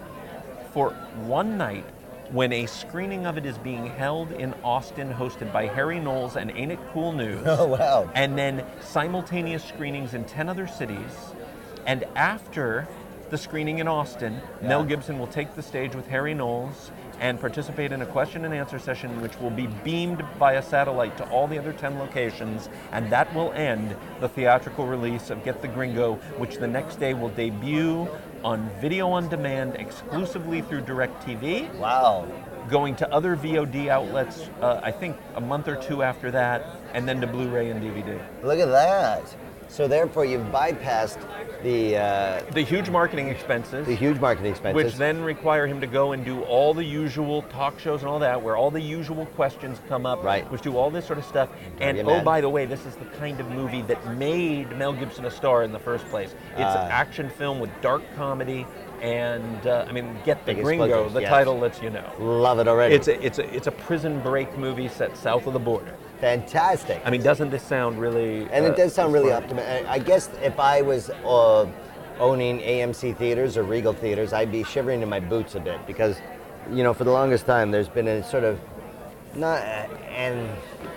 for one night when a screening of it is being held in Austin, hosted by Harry Knowles and Ain't It Cool News. Oh, wow. And then simultaneous screenings in ten other cities. And after the screening in Austin, Yeah. Mel Gibson will take the stage with Harry Knowles and participate in a question and answer session which will be beamed via satellite to all the other ten locations, and that will end the theatrical release of Get the Gringo, which the next day will debut on video on demand exclusively through DirecTV, Wow. going to other V O D outlets, uh, I think a month or two after that, and then to Blu-ray and D V D. Look at that. So therefore, you've bypassed the uh, The huge marketing expenses, the huge marketing expenses. which then require him to go and do all the usual talk shows and all that, where all the usual questions come up, Right. which do all this sort of stuff. And you oh, mad? by the way, this is the kind of movie that made Mel Gibson a star in the first place. It's Ah. an action film with dark comedy, and uh, I mean, Get the Big Gringo. explosives, The yes. title lets you know. Love it already. It's a it's a it's a prison break movie set south of the border. fantastic. I mean, doesn't this sound really? And uh, it does sound really fun? optimistic. I guess if I was uh, owning A M C theaters or Regal theaters, I'd be shivering in my boots a bit because, you know, for the longest time there's been a sort of not an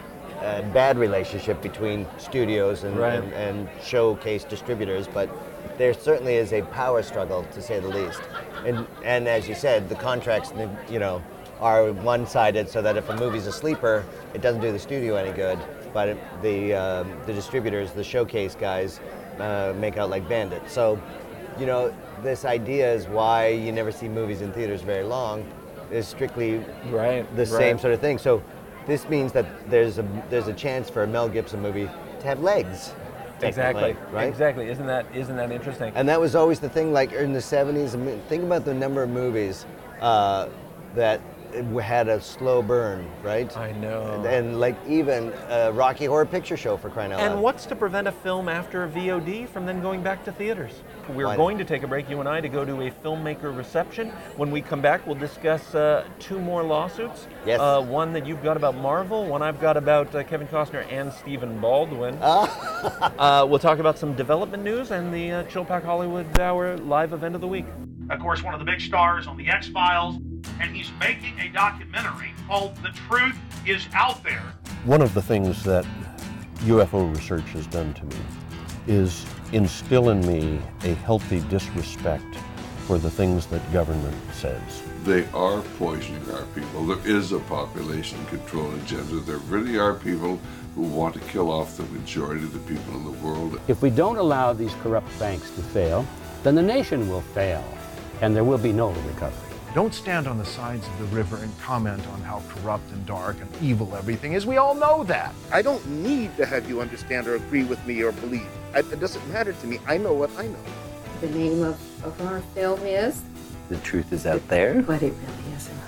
a bad relationship between studios and, Right. and, and showcase distributors, but there certainly is a power struggle, to say the least. And and as you said, the contracts, you know, are one-sided, so that if a movie's a sleeper, it doesn't do the studio any good. But it, the um, the distributors, the showcase guys, uh, make out like bandits. So, you know, this idea is why you never see movies in theaters very long, is strictly Right. the right. same sort of thing. So, this means that there's a there's a chance for a Mel Gibson movie to have legs. Exactly. Right? Exactly. Isn't that isn't that interesting? And that was always the thing. Like in the seventies, I mean, think about the number of movies uh, that had a slow burn, right? I know. And, and like even a Rocky Horror Picture Show for crying out loud. And what's to prevent a film after a V O D from then going back to theaters? We're Why going not? to take a break, you and I, to go to a filmmaker reception. When we come back, we'll discuss uh, two more lawsuits. Yes. Uh, one that you've got about Marvel, one I've got about uh, Kevin Costner and Stephen Baldwin. uh, we'll talk about some development news and the uh, Chill Pack Hollywood Hour live event of the week. Of course, one of the big stars on The X-Files, and he's making a documentary called The Truth Is Out There. One of the things that U F O research has done to me is instill in me a healthy disrespect for the things that government says. They are poisoning our people. There is a population control agenda. There really are people who want to kill off the majority of the people in the world. If we don't allow these corrupt banks to fail, then the nation will fail, and there will be no recovery. Don't stand on the sides of the river and comment on how corrupt and dark and evil everything is. We all know that. I don't need to have you understand or agree with me or believe. It doesn't matter to me. I know what I know. The name of, of our film is? The Truth Is Out There. But it really isn't.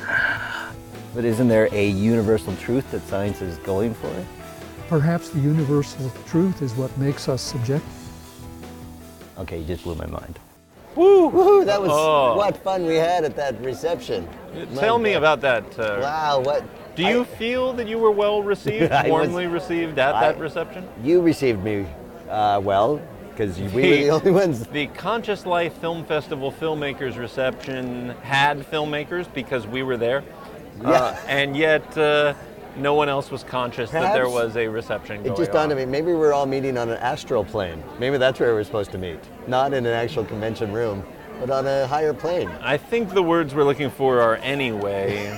But isn't there a universal truth that science is going for? Perhaps the universal truth is what makes us subjective. Okay, you just blew my mind. Woo! Woo! That was Oh. what fun we had at that reception. Tell My me God. about that. Uh, Wow, what? Do you I- feel that you were well received, I was- warmly received at I- that reception? You received me uh, well, because we were the only ones. The Conscious Life Film Festival Filmmakers Reception had filmmakers because we were there. Yeah. Uh, and yet uh, no one else was conscious that there Perhaps was a reception going It just dawned on. on me, maybe we're all meeting on an astral plane. Maybe that's where we're supposed to meet. Not in an actual convention room, but on a higher plane. I think the words we're looking for are anyway.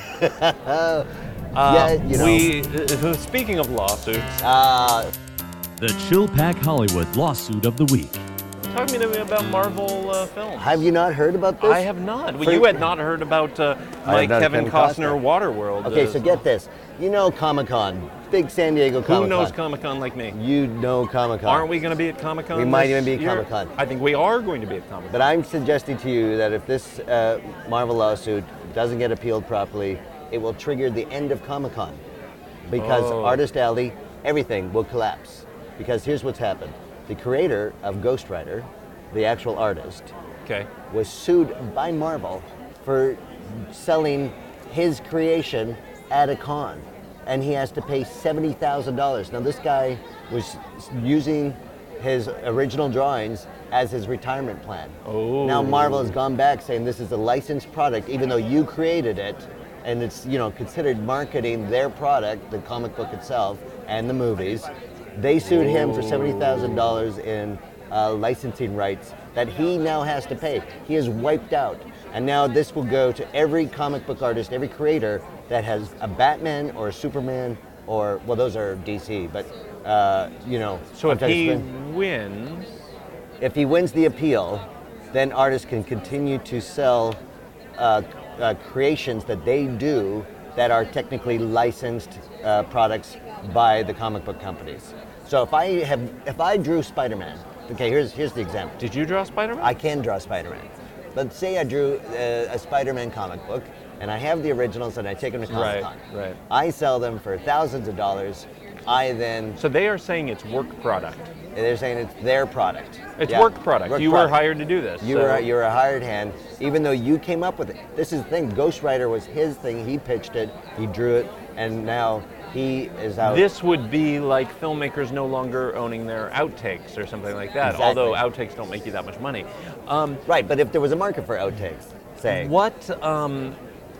uh, Uh, yeah, you know. We, uh, speaking of lawsuits, uh, The Chill Pack Hollywood Lawsuit of the Week. talk to me about Marvel uh, films. Have you not heard about this? I have not. Well, For- you had not heard about uh, I like have not Kevin Kevin Costner, Costner. Waterworld. Okay, uh, so get this. You know Comic-Con, big San Diego Comic-Con. Who knows Comic-Con like me? You know Comic-Con. Aren't we going to be at Comic-Con? We might this even be at year? Comic-Con. I think we are going to be at Comic-Con. But I'm suggesting to you that if this uh, Marvel lawsuit doesn't get appealed properly, it will trigger the end of Comic-Con. Because Oh. Artist Alley, everything will collapse. Because here's what's happened. The creator of Ghost Rider, the actual artist, Okay. was sued by Marvel for selling his creation at a con. And he has to pay seventy thousand dollars. Now this guy was using his original drawings as his retirement plan. Oh. Now Marvel has gone back saying this is a licensed product, even though you created it, and it's, you know, considered marketing their product, the comic book itself, and the movies. They sued him for seventy thousand dollars in uh, licensing rights that he now has to pay. He is wiped out. And now this will go to every comic book artist, every creator that has a Batman or a Superman, or, well, those are D C, but, uh, you know. So if sometimes he when- wins, if he wins the appeal, then artists can continue to sell uh, uh, creations that they do that are technically licensed uh, products by the comic book companies. So if I have, if I drew Spider-Man, okay, here's here's the example. did you draw Spider-Man? I can draw Spider-Man. But say I drew uh, a Spider-Man comic book, and I have the originals, and I take them to Right, Comic-Con. right. I sell them for thousands of dollars. I then, So they are saying it's work product. they're saying it's their product. It's Yeah, work product. work you product. were hired to do this. You so- were you were a hired hand, even though you came up with it. This is the thing. Ghost Rider was his thing. He pitched it. He drew it, and now he is out. This would be like filmmakers no longer owning their outtakes or something like that. Exactly. Although outtakes don't make you that much money. Um, right, but if there was a market for outtakes, say what? Um,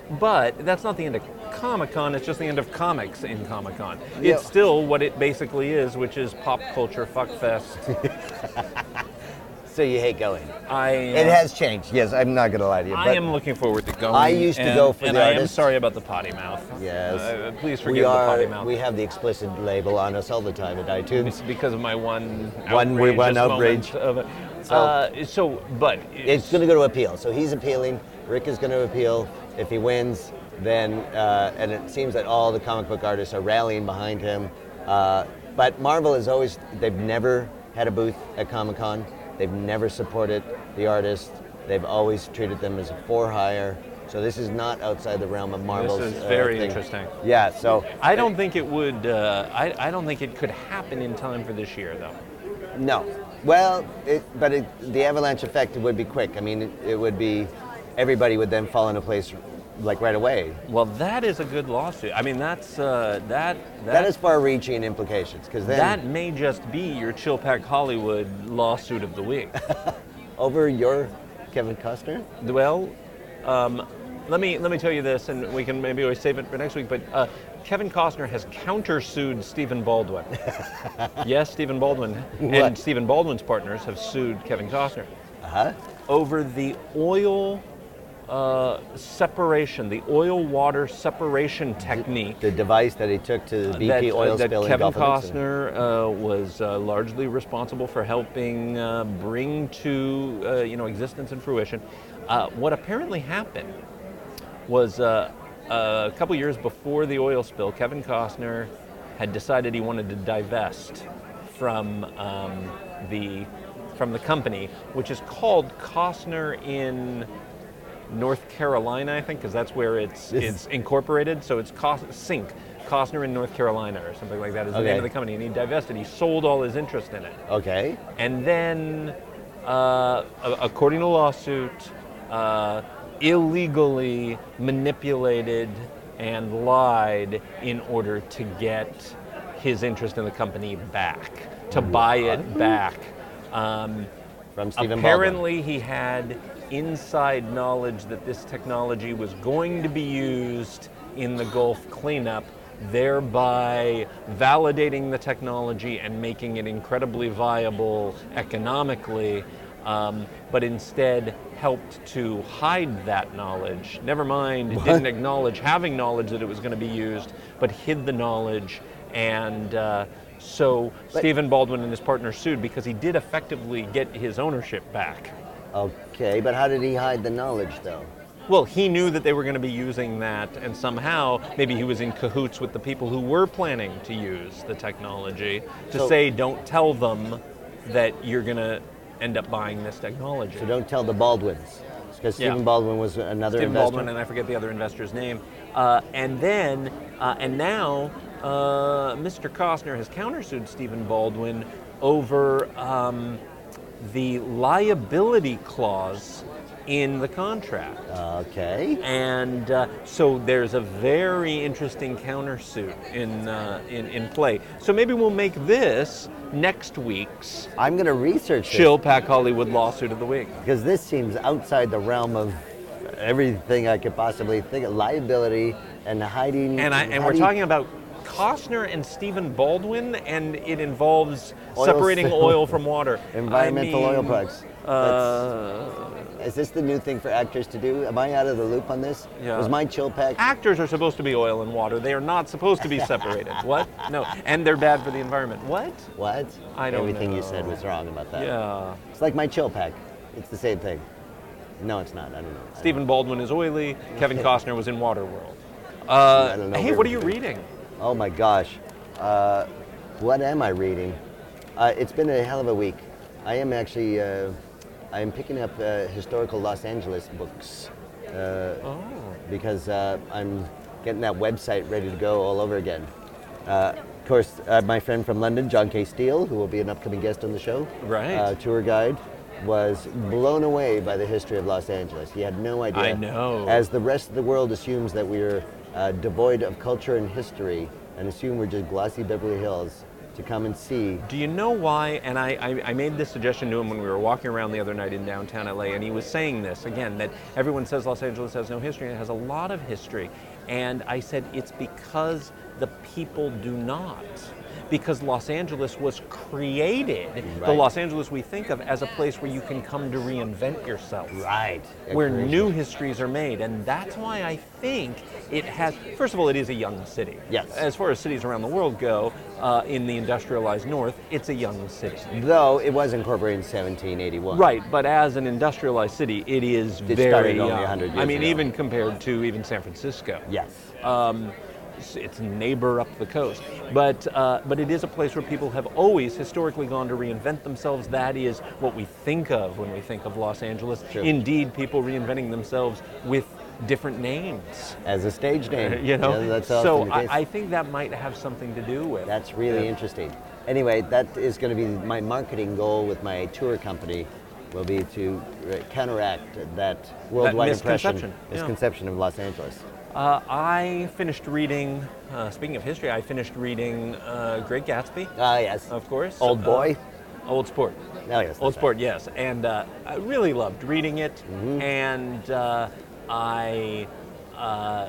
but that's not the end of Comic-Con. It's just the end of comics in Comic-Con. Yeah. It's still what it basically is, which is pop culture fuckfest. So you hate going. I. It has changed. Yes, I'm not gonna lie to you. I but am looking forward to going. I used to and, go for and the I am artist. sorry about the potty mouth. Yes. Uh, please we forgive are. the potty mouth. We have the explicit label on us all the time at iTunes. It's because of my one One- we- one outrageous outrage. moment Of it. So- uh, so, but It's going to go to appeal. So he's appealing. Rick is going to appeal. If he wins, then, uh, and it seems that all the comic book artists are rallying behind him. Uh, but Marvel has always, they've never had a booth at Comic-Con. They've never supported the artists. They've always treated them as a for-hire. So this is not outside the realm of Marvel's. This is very uh, thing. interesting. Yeah, so. I don't think it would, uh, I, I don't think it could happen in time for this year, though. No. Well, it, but it, the avalanche effect would be quick. I mean, it, it would be, everybody would then fall into place like right away. Well, that is a good lawsuit. I mean, that's, uh, that, that... That is far-reaching implications, because then... That may just be your Chilpack Hollywood lawsuit of the week. Over your Kevin Costner? Well, um, let me let me tell you this, and we can maybe always save it for next week, but uh, Kevin Costner has countersued Stephen Baldwin. Yes, Stephen Baldwin. What? And Stephen Baldwin's partners have sued Kevin Costner. Uh-huh. Over the oil uh, separation, the oil-water separation technique. The device that he took to the B P that, oil that spill in Kevin Gulf of Mexico. Costner uh, was uh, largely responsible for helping uh, bring to uh, you know existence and fruition. Uh, what apparently happened was uh, a couple years before the oil spill, Kevin Costner had decided he wanted to divest from um, the from the company, which is called Costner in North Carolina, I think, because that's where it's it's incorporated. So it's Cos- Sync, Costner in North Carolina, or something like that is the Okay. name of the company. And he divested. He sold all his interest in it. Okay. And then, uh, a- according to lawsuit, uh, illegally manipulated and lied in order to get his interest in the company back, to buy it back. Um, From Stephen apparently, he had inside knowledge that this technology was going to be used in the Gulf cleanup, thereby validating the technology and making it incredibly viable economically, um, but instead helped to hide that knowledge. Never mind, it didn't acknowledge having knowledge that it was going to be used, but hid the knowledge. And uh, so But- Stephen Baldwin and his partner sued because he did effectively get his ownership back. Okay, but how did he hide the knowledge, though? Well, he knew that they were going to be using that, and somehow maybe he was in cahoots with the people who were planning to use the technology to So- say, don't tell them that you're going to end up buying this technology. So don't tell the Baldwins, because Yeah. Stephen Baldwin was another Stephen investor. Baldwin, and I forget the other investor's name. Uh, and then, uh, and now, uh, Mister Costner has countersued Stephen Baldwin over um, the liability clause in the contract. Okay. And uh, so there's a very interesting countersuit in, uh, in in play. So maybe we'll make this next week's I'm going to research this, Chilpack Hollywood lawsuit of the week. because this seems outside the realm of everything I could possibly think of. Liability and hiding. And I, and how we're do you- talking about Costner and Stephen Baldwin, and it involves Oil separating spill. oil from water. Environmental I mean, oil products. Uh, Is this the new thing for actors to do? Am I out of the loop on this? Yeah. Was my chill pack? actors are supposed to be oil and water. They are not supposed to be separated. What? No. And they're bad for the environment. What? What? I don't Everything you know. said was wrong about that. Yeah. It's like my chill pack. It's the same thing. No, it's not. I don't know. Stephen Baldwin is oily. Kevin Costner was in Waterworld. Uh, I don't know hey, where what are we you go. reading? Oh my gosh. Uh, what am I reading? Uh, it's been a hell of a week. I am actually, uh, I am picking up uh, historical Los Angeles books. Uh, Oh. Because uh, I'm getting that website ready to go all over again. Uh, of course, uh, my friend from London, John K. Steele, who will be an upcoming guest on the show, Right. uh, tour guide, was blown away by the history of Los Angeles. He had no idea. I know. As the rest of the world assumes that we're uh, devoid of culture and history and assume we're just glossy Beverly Hills, to come and see. Do you know why? And I, I, I made this suggestion to him when we were walking around the other night in downtown L A, and he was saying this again, that everyone says Los Angeles has no history, and it has a lot of history. And I said, it's because the people do not. because Los Angeles was created, the Right. Los Angeles we think of, as a place where you can come to reinvent yourself. Right. Where Agreed. new histories are made. And that's why I think it has, first of all, it is a young city. Yes. As far as cities around the world go, uh, in the industrialized north, it's a young city. Though it was incorporated in seventeen eighty-one. Right, but as an industrialized city, it is It very started only young. one hundred I years mean, ago. even compared to even San Francisco. Yes. Um, it's- it's a neighbor up the coast, but uh, but it is a place where people have always historically gone to reinvent themselves. That is what we think of when we think of Los Angeles. Sure. Indeed, people reinventing themselves with different names. As a stage name. You know, Yeah, that's so often the case. I, I think that might have something to do with. That's really Yeah. interesting. Anyway, that is going to be my marketing goal with my tour company. Will be to uh, counteract that worldwide impression, misconception, yeah. misconception of Los Angeles. Uh, I finished reading, uh, speaking of history, I finished reading uh, Great Gatsby. Ah, yes. Of course. Old Boy? Uh, old Sport. Oh, yes. Old that's Sport, yes. And uh, I really loved reading it. Mm-hmm. And uh, I... Uh,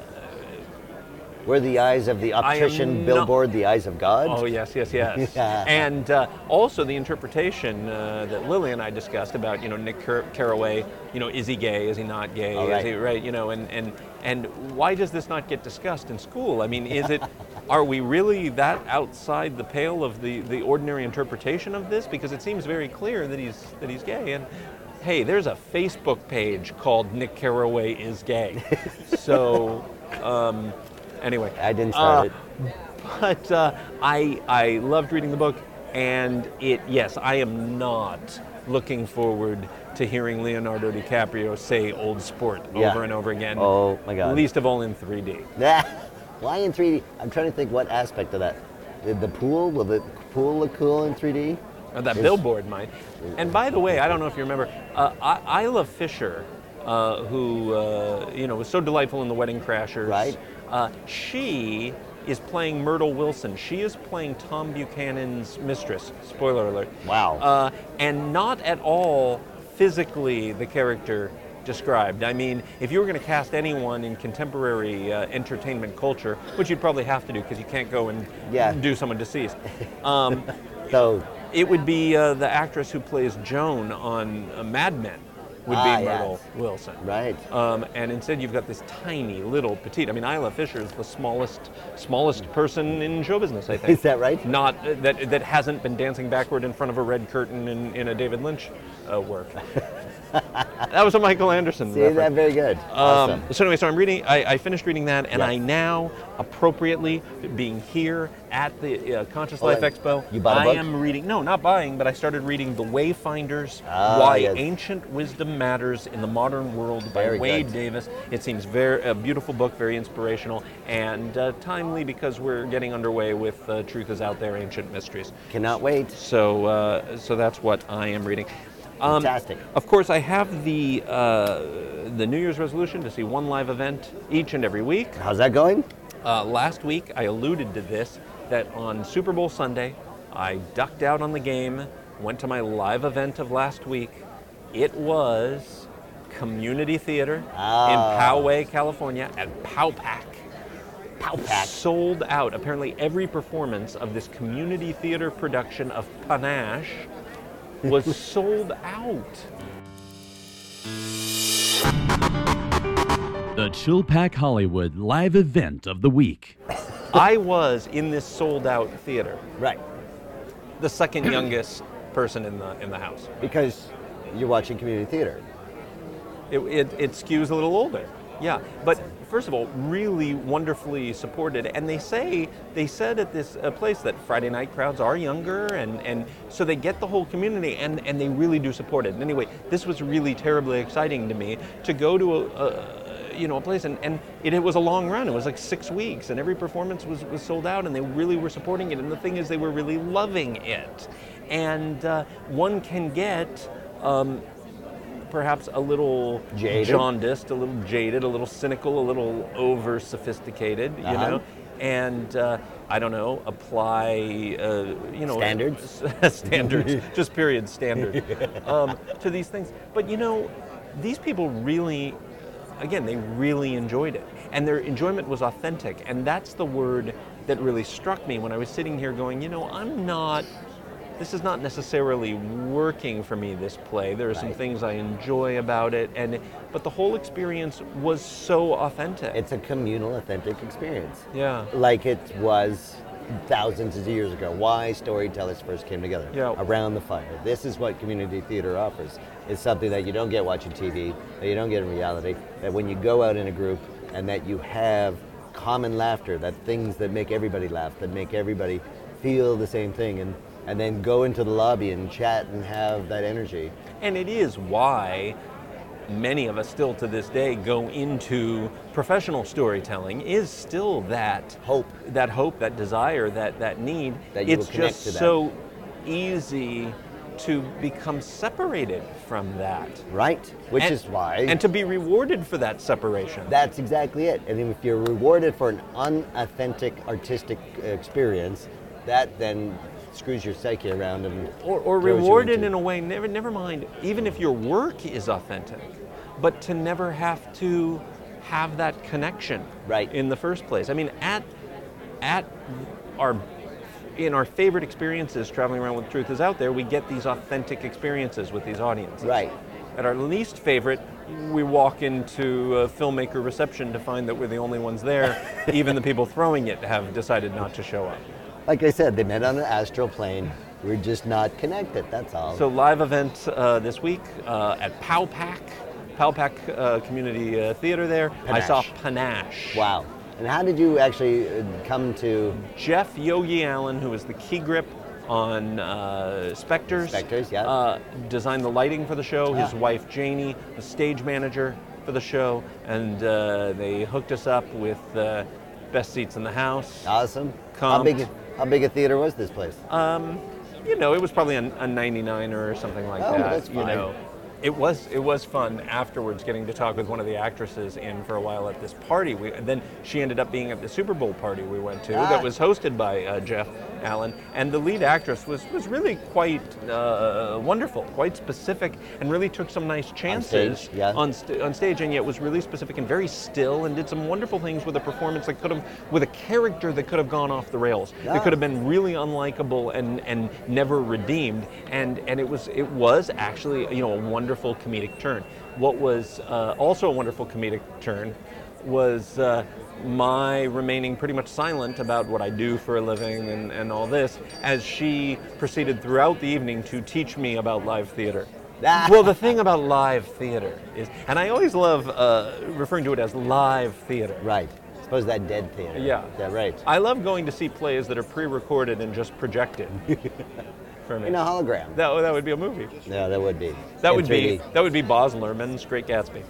Were the eyes of the I am optician not- billboard the eyes of God? Oh, yes, yes, yes. Yeah. And uh, also the interpretation uh, that Lily and I discussed about, you know, Nick Car- Carraway, you know, is he gay, is he not gay, Oh, is right. he, right, you know, and, and, and why does this not get discussed in school? I mean, is it, are we really that outside the pale of the, the ordinary interpretation of this? Because it seems very clear that he's, that he's gay. And hey, there's a Facebook page called Nick Carraway is Gay. So, um, anyway. I didn't start uh, it. But uh, I I loved reading the book, and it yes, I am not looking forward to hearing Leonardo DiCaprio say "Old Sport" Yeah. over and over again. Oh, my God. Least of all in three D. Why in three D? I'm trying to think what aspect of that. Did the pool, will the pool look cool in three D? Uh, that Is- billboard might. And by the way, I don't know if you remember, uh, I- Isla Fisher, uh, who uh, you know was so delightful in The Wedding Crashers. Right. Uh, she is playing Myrtle Wilson. She is playing Tom Buchanan's mistress. Spoiler alert. Wow. Uh, and not at all physically the character described. I mean, if you were going to cast anyone in contemporary uh, entertainment culture, which you'd probably have to do because you can't go and Yeah. do someone deceased. Um, so it would be uh, the actress who plays Joan on uh, Mad Men would Ah, be yes. Myrtle Wilson. Right. Um, and instead you've got this tiny little petite. I mean, Isla Fisher is the smallest smallest person in show business, I think. Is that right? Not uh, that that hasn't been dancing backward in front of a red curtain in, in a David Lynch uh, work. That was a Michael Anderson See, reference. that very good. Um, Awesome. So anyway, so I'm reading. I, I finished reading that, and Yes. I now, appropriately, being here at the uh, Conscious Oh, Life and Expo, you bought a I book? am reading. No, not buying, but I started reading The Wayfinders: Ah, Why yes. Ancient Wisdom Matters in the Modern World by Very Wade good. Davis. It seems very a beautiful book, very inspirational, and uh, timely because we're getting underway with uh, Truth Is Out There: Ancient Mysteries. Cannot wait. So, uh, so that's what I am reading. Um, Fantastic. Of course, I have the uh, the New Year's resolution to see one live event each and every week. How's that going? Uh, last week, I alluded to this, that on Super Bowl Sunday, I ducked out on the game, went to my live event of last week. It was Community Theater Ah. in Poway, California, at Powpack. Powpack. Sold out. Apparently, every performance of this community theater production of Panache was sold out. The Chilpack Hollywood live event of the week. I was in this sold out theater. Right. The second youngest person in the in the house. Because you're watching community theater. It, it, it skews a little older. Yeah, but first of all, really wonderfully supported. And they say, they said at this uh, place that Friday night crowds are younger, and, and so they get the whole community, and, and they really do support it. And anyway, this was really terribly exciting to me to go to a, a you know, a place, and, and it, it was a long run. It was like six weeks, and every performance was, was sold out, and they really were supporting it. And the thing is, they were really loving it. And uh, one can get um, perhaps a little Jaded. jaundiced, a little jaded, a little cynical, a little over-sophisticated, you Uh-huh. know, and uh, I don't know, apply, uh, you know, Standards? standards, just period standard, um, to these things. But you know, these people really, again, they really enjoyed it, and their enjoyment was authentic. And that's the word that really struck me when I was sitting here going, you know, I'm not, this is not necessarily working for me, this play. There are some Right. things I enjoy about it, and but the whole experience was so authentic. It's a communal, authentic experience. Yeah. Like it was thousands of years ago. Why storytellers first came together Yeah. around the fire. This is what community theater offers. It's something that you don't get watching T V, that you don't get in reality, that when you go out in a group and that you have common laughter, that things that make everybody laugh, that make everybody feel the same thing, and, and then go into the lobby and chat and have that energy. And it is why many of us still to this day go into professional storytelling, is still that hope, that hope, that desire, that, that need. That you it's will connect just to that. so easy to become separated from that. Right, which And- is why... And to be rewarded for that separation. That's exactly it. And if you're rewarded for an unauthentic artistic experience, that then screws your psyche around and Or, or throws you rewarded into- in a way, never, never mind, even if your work is authentic, but to never have to have that connection right. in the first place. I mean, at, at our, in our favorite experiences, Traveling Around with Truth Is Out There, we get these authentic experiences with these audiences. Right. At our least favorite, we walk into a filmmaker reception to find that we're the only ones there. Even the people throwing it have decided not to show up. Like I said, they met on an astral plane. We're just not connected, that's all. So live event uh, this week uh, at Powpac, Powpac uh, Community uh, Theater there. I Panache. saw Panache. Wow. And how did you actually uh, come to... Jeff Yogi Allen, who is the key grip on uh, Spectres, Spectres, yeah. uh, designed the lighting for the show. His Ah. wife Janie, the stage manager for the show, and uh, they hooked us up with uh, best seats in the house. Awesome. How big, Comped. how big a theater was this place? Um, you know, it was probably a, a ninety-niner or something like Oh, that. that's You fine. know, it was it was fun afterwards getting to talk with one of the actresses in for a while at this party. We, and then she ended up being at the Super Bowl party we went to Ah. that was hosted by uh, Jeff Allen, and the lead actress was was really quite uh, wonderful, quite specific, and really took some nice chances stage, yeah. on, st- on stage, and yet was really specific and very still, and did some wonderful things with a performance that could have, with a character that could have gone off the rails. Yeah. That could have been really unlikable and and never redeemed, and and it was it was actually, you know, a wonderful comedic turn. What was uh, also a wonderful comedic turn was uh, my remaining pretty much silent about what I do for a living and, and all this, as she proceeded throughout the evening to teach me about live theater. Well, the thing about live theater is, and I always love uh, referring to it as live theater. Right. I suppose that dead theater. Yeah. Yeah, right. I love going to see plays that are pre-recorded and just projected. For me. In a hologram. That, that would be a movie. Yeah, that would be. That In would three be D. that would be Boz Lerman's Great Gatsby.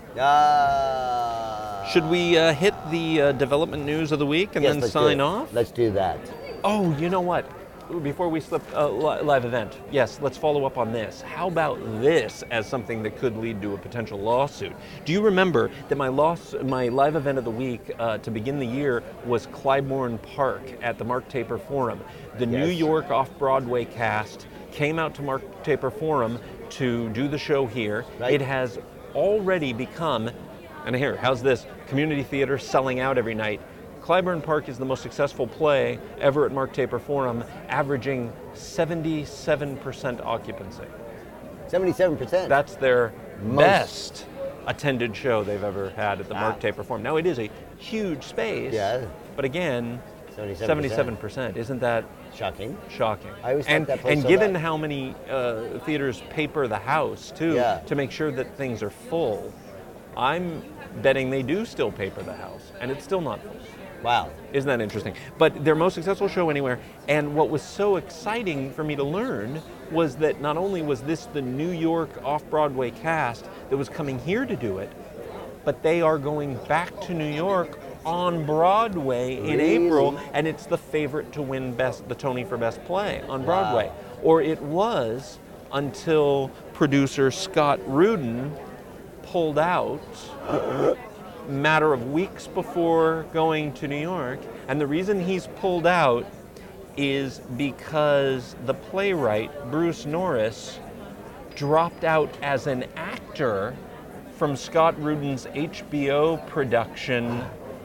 Uh, Should we uh, hit the uh, development news of the week and yes, then let's do sign it. off? Let's do that. Oh, you know what? Before we slip uh, li- live event, yes, let's follow up on this. How about this as something that could lead to a potential lawsuit? Do you remember that my loss, my live event of the week uh, to begin the year was Clybourne Park at the Mark Taper Forum? The New Yes. York Off-Broadway cast came out to Mark Taper Forum to do the show here. Right. It has already become, and here, how's this? Community theater selling out every night. Clybourne Park is the most successful play ever at Mark Taper Forum, averaging seventy-seven percent occupancy. seventy-seven percent. That's their Most. best attended show they've ever had at the Ah. Mark Taper Forum. Now, it is a huge space, Yeah. but again, seventy-seven percent. seventy-seven percent. Isn't that Shocking. shocking? I always thought and that place and sold given out. how many uh, theaters paper the house, too, Yeah. to make sure that things are full, I'm betting they do still paper the house, and it's still not full. Wow. Isn't that interesting? But their most successful show anywhere, and what was so exciting for me to learn was that not only was this the New York Off-Broadway cast that was coming here to do it, but they are going back to New York on Broadway in Really? April, and it's the favorite to win best the Tony for Best Play on Wow. Broadway. Or it was until producer Scott Rudin pulled out matter of weeks before going to New York, and the reason he's pulled out is because the playwright, Bruce Norris, dropped out as an actor from Scott Rudin's H B O production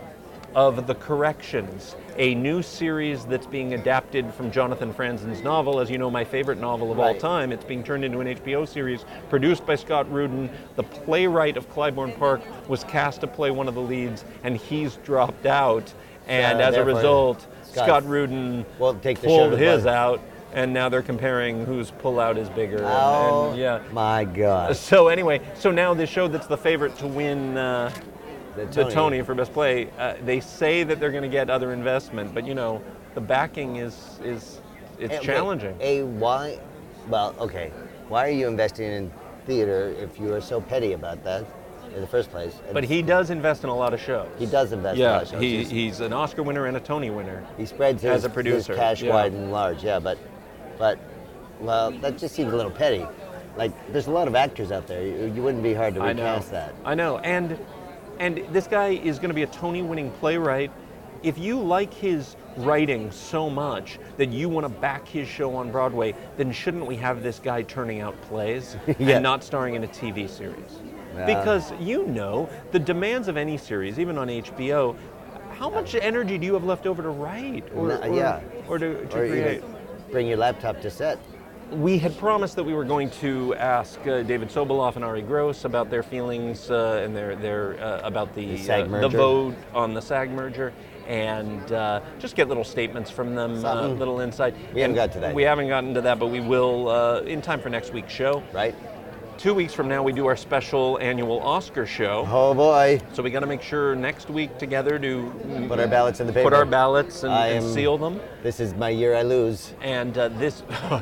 of The Corrections, a new series that's being adapted from Jonathan Franzen's novel. As you know, my favorite novel of all Right. time. It's being turned into an H B O series produced by Scott Rudin. The playwright of Clybourne Park was cast to play one of the leads, and he's dropped out. And Uh, as a therefore, result, Scott Scott Rudin will take the show pulled to his Bud. out, and now they're comparing whose pullout is bigger. and- Oh, and, yeah. my God. So anyway, so now this show that's the favorite to win uh, The the Tony. Tony for Best Play, uh, they say that they're going to get other investment, but you know, the backing is is it's Eh, wait, challenging. A, why? Well, okay. Why are you investing in theater if you are so petty about that in the first place? And But he does invest in a lot of shows. He does invest in a Yeah, lot of shows. he, He's- he's an Oscar winner and a Tony winner. He spreads his, as a producer. his cash yeah. wide and large, yeah, but, but, well, that just seems a little petty. Like, there's a lot of actors out there. You, you wouldn't be hard to I know. recast that. I know, and and this guy is going to be a Tony-winning playwright. If you like his writing so much that you want to back his show on Broadway, then shouldn't we have this guy turning out plays Yeah. and not starring in a T V series? Yeah. Because you know the demands of any series, even on H B O. How much energy do you have left over to write or, No, or- yeah. or to, to Or you create? bring your laptop to set. We had promised that we were going to ask uh, David Soboleff and Ari Gross about their feelings uh, and their their uh, about the The SAG uh, the merger. vote on the SAG merger, and uh, just get little statements from them, uh, Something. little insight. We haven't And got to that We yet. haven't gotten to that, but we will uh, in time for next week's show. Right. Two weeks from now, we do our special annual Oscar show. Oh boy. So we got to make sure next week together to Put our ballots in the paper. Put our ballots and, I and am- seal them. This is my year I lose. And uh, this,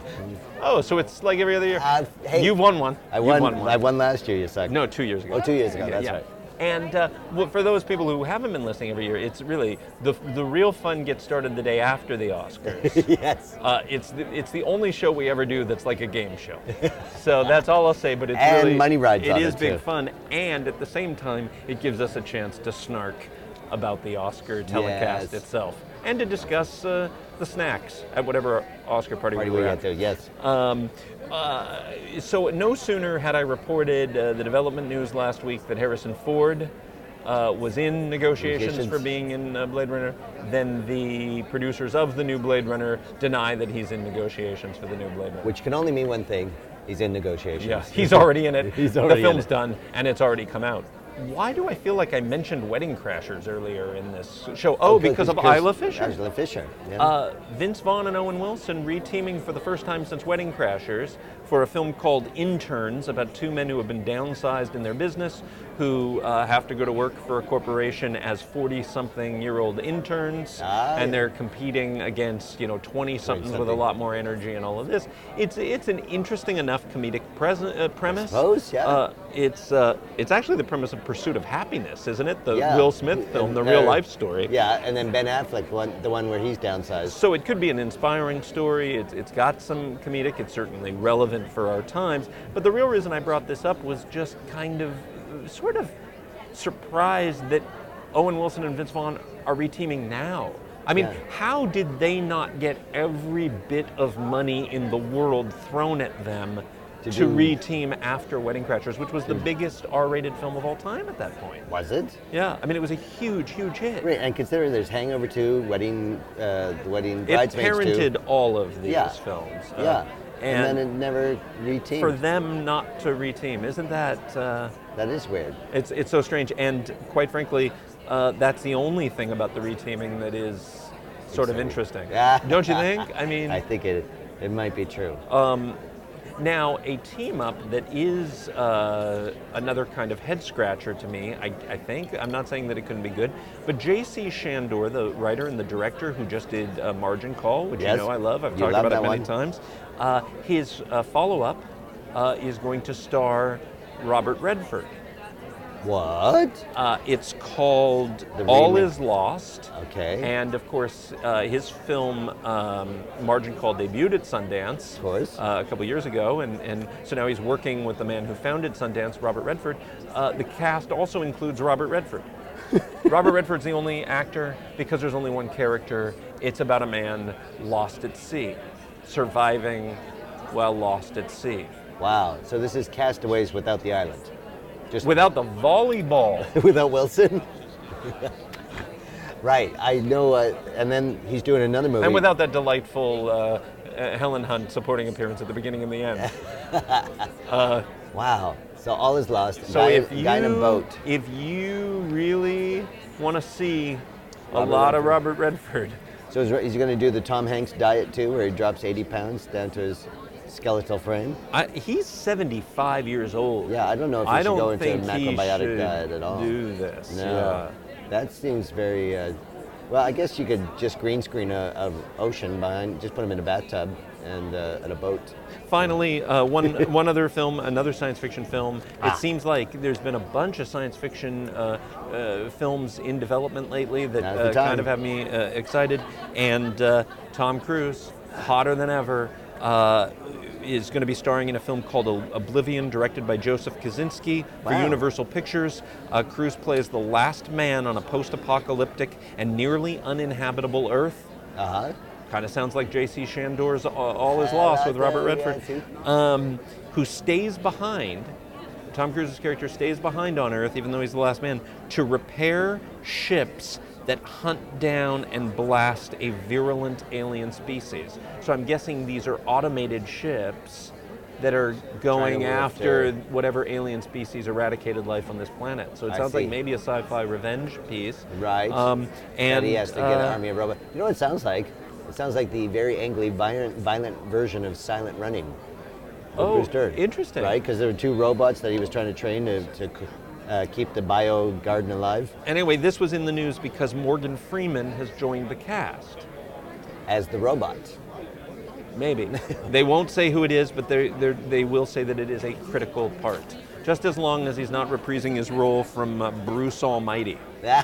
oh, so it's like every other year. Uh, hey, you won one. I You won, won one. I won last year, you suck. No, two years ago. Oh, two years ago, Yeah, that's yeah. right. And uh, well, for those people who haven't been listening every year, it's really the the real fun gets started the day after the Oscars. Yes. Uh, it's the, it's the only show we ever do that's like a game show. So that's all I'll say. But it's And really money rides It on is it, big too. fun, and at the same time, it gives us a chance to snark about the Oscar telecast Yes. itself and to discuss uh, the snacks at whatever Oscar party, Party we we were get at. to, yes. Um, uh, so no sooner had I reported uh, the development news last week that Harrison Ford uh, was in negotiations Negotiations. for being in uh, Blade Runner, then the producers of the new Blade Runner deny that he's in negotiations for the new Blade Runner. Which can only mean one thing. He's in negotiations. Yeah, he's already in it. He's already the in film's it. done, and it's already come out. Why do I feel like I mentioned Wedding Crashers earlier in this show? Oh, because of Isla Fisher. Isla Fisher. Yeah. Uh, Vince Vaughn and Owen Wilson reteaming for the first time since Wedding Crashers for a film called Interns, about two men who have been downsized in their business, who uh, have to go to work for a corporation as forty-something-year-old interns, Ah, and yeah. they're competing against, you know, twenty-somethings with a twenty-something. lot more energy and all of this. It's it's an interesting enough comedic pres- uh, premise. suppose, yeah. Uh, it's uh, it's actually the premise of Pursuit of Happiness, isn't it? The Yeah. Will Smith film, the And, real uh, life story. Yeah, and then Ben Affleck, one, the one where he's downsized. So it could be an inspiring story. It's, it's got some comedic. It's certainly relevant for our times. But the real reason I brought this up was just kind of, sort of surprised that Owen Wilson and Vince Vaughn are reteaming now. I mean, Yeah. how did they not get every bit of money in the world thrown at them To to, do- reteam after Wedding Crashers, which was the biggest R-rated film of all time at that point? Was it? Yeah, I mean, it was a huge, huge hit. Right, and considering there's Hangover two, Wedding, uh, the Wedding It Bridesmaids parented two. all of these Yeah. films. Uh, Yeah, and, and then it never reteamed. for them not to reteam, isn't that? Uh, that is weird. It's it's so strange, and quite frankly, uh, that's the only thing about the reteaming that is sort of interesting. Yeah. Don't you think? I mean, I think it it might be true. um, now a team up that is uh, another kind of head scratcher to me. I, I think I'm not saying that it couldn't be good, but J C Shandor, the writer and the director who just did uh, Margin Call, which Yes. you know I love. I've You talked love about it that many one. times. Uh, his uh, follow-up uh, is going to star Robert Redford. What? Uh, it's called The All remake. Is Lost. Okay. And of course, uh, his film um, Margin Call debuted at Sundance Of course. uh, a couple years ago, and, and so now he's working with the man who founded Sundance, Robert Redford. Uh, the cast also includes Robert Redford. Robert Redford's the only actor because there's only one character. It's about a man lost at sea, surviving while lost at sea. Wow. So this is Castaways without the island. Just Without the volleyball. without Wilson. Right, I know, uh, and then he's doing another movie. And without that delightful uh, uh, Helen Hunt supporting appearance at the beginning and the end. uh, wow, so all is lost. So guy, if you, guy in a boat. if you really want to see a Robert lot Redford. of Robert Redford. So is, is he going to do the Tom Hanks diet too, where he drops eighty pounds down to his skeletal frame? I, he's seventy-five years old. Yeah, I don't know if he I should don't go into a think he macrobiotic should diet at all. do this. No, Yeah. that seems very. Uh, well, I guess you could just green screen a, a ocean behind, just put him in a bathtub and uh, at a boat. Finally, uh, one one other film, another science fiction film. Ah. It seems like there's been a bunch of science fiction uh, uh, films in development lately that Now's the uh, time. kind of have me uh, excited. And uh, Tom Cruise, hotter than ever, uh, is going to be starring in a film called Oblivion, directed by Joseph Kosinski for Wow. Universal Pictures. Uh, Cruise plays the last man on a post-apocalyptic and nearly uninhabitable Earth. Uh-huh. Kind of sounds like J C Shandor's All Is Lost with Robert Redford, um, who stays behind. Tom Cruise's character stays behind on Earth, even though he's the last man, to repair ships that hunt down and blast a virulent alien species. So I'm guessing these are automated ships that are going work after their- whatever alien species eradicated life on this planet. So it I sounds see. like maybe a sci-fi revenge piece. Right. Um, and that he has to get an uh, army of robots. You know what it sounds like? It sounds like the very angry, violent, violent version of Silent Running. with Oh, Bruce Dern, interesting. Right? Because there were two robots that he was trying to train to, to uh, keep the bio garden alive. Anyway, this was in the news because Morgan Freeman has joined the cast. As the robot. Maybe. They won't say who it is, but they they will say that it is a critical part. Just as long as he's not reprising his role from uh, Bruce Almighty.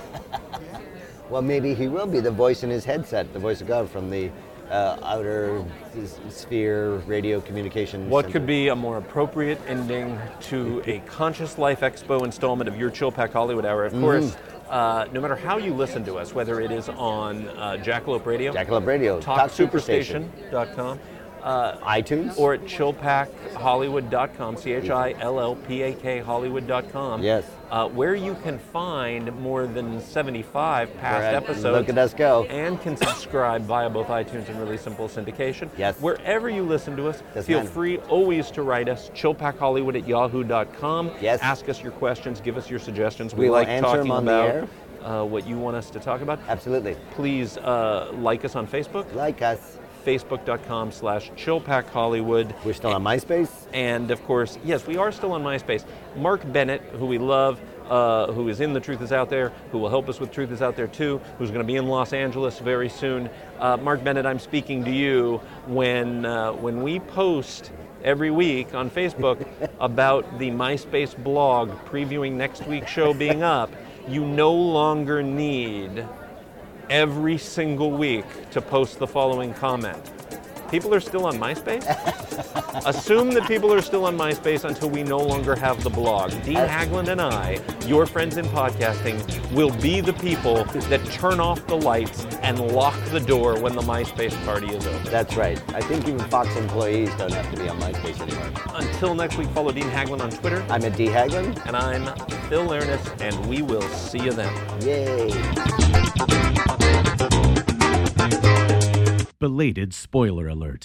Well, maybe he will be the voice in his headset, the voice of God from the uh, outer s- sphere radio communications. What center. could be a more appropriate ending to a Conscious Life Expo installment of your Chill Pack Hollywood Hour? Of Mhm. course, uh, no matter how you listen to us, whether it is on uh, Jackalope Radio, Jackalope Radio, talk Talk superstation dot com, uh, iTunes, or at chill pack hollywood dot com, C H I L L P A K Hollywood dot com. Yes. Uh, where you can find more than seventy-five past Right. episodes. Look at us go. And can subscribe via both iTunes and Really Simple Syndication. Yes. Wherever you listen to us, Doesn't feel matter. free always to write us, chillpackhollywood at yahoo dot com. Yes. Ask us your questions, give us your suggestions. We We, will like answer talking them on the about air. Uh, what you want us to talk about. Absolutely. Please uh, like us on Facebook. Like us. Facebook dot com slash chillpackhollywood. We're still on MySpace. And of course, yes, we are still on MySpace. Mark Bennett, who we love, uh, who is in The Truth Is Out There, who will help us with Truth Is Out There too, who's going to be in Los Angeles very soon. Uh, Mark Bennett, I'm speaking to you when uh, when we post every week on Facebook about the MySpace blog previewing next week's show being up. You no longer need every single week to post the following comment. People are still on MySpace? Assume that people are still on MySpace until we no longer have the blog. Dean Haglund and I, your friends in podcasting, will be the people that turn off the lights and lock the door when the MySpace party is over. That's right. I think even Fox employees don't have to be on MySpace anymore. Until next week, follow Dean Haglund on Twitter. I'm at D Haglund. And I'm Phil Ernest, and we will see you then. Yay. Belated spoiler alert.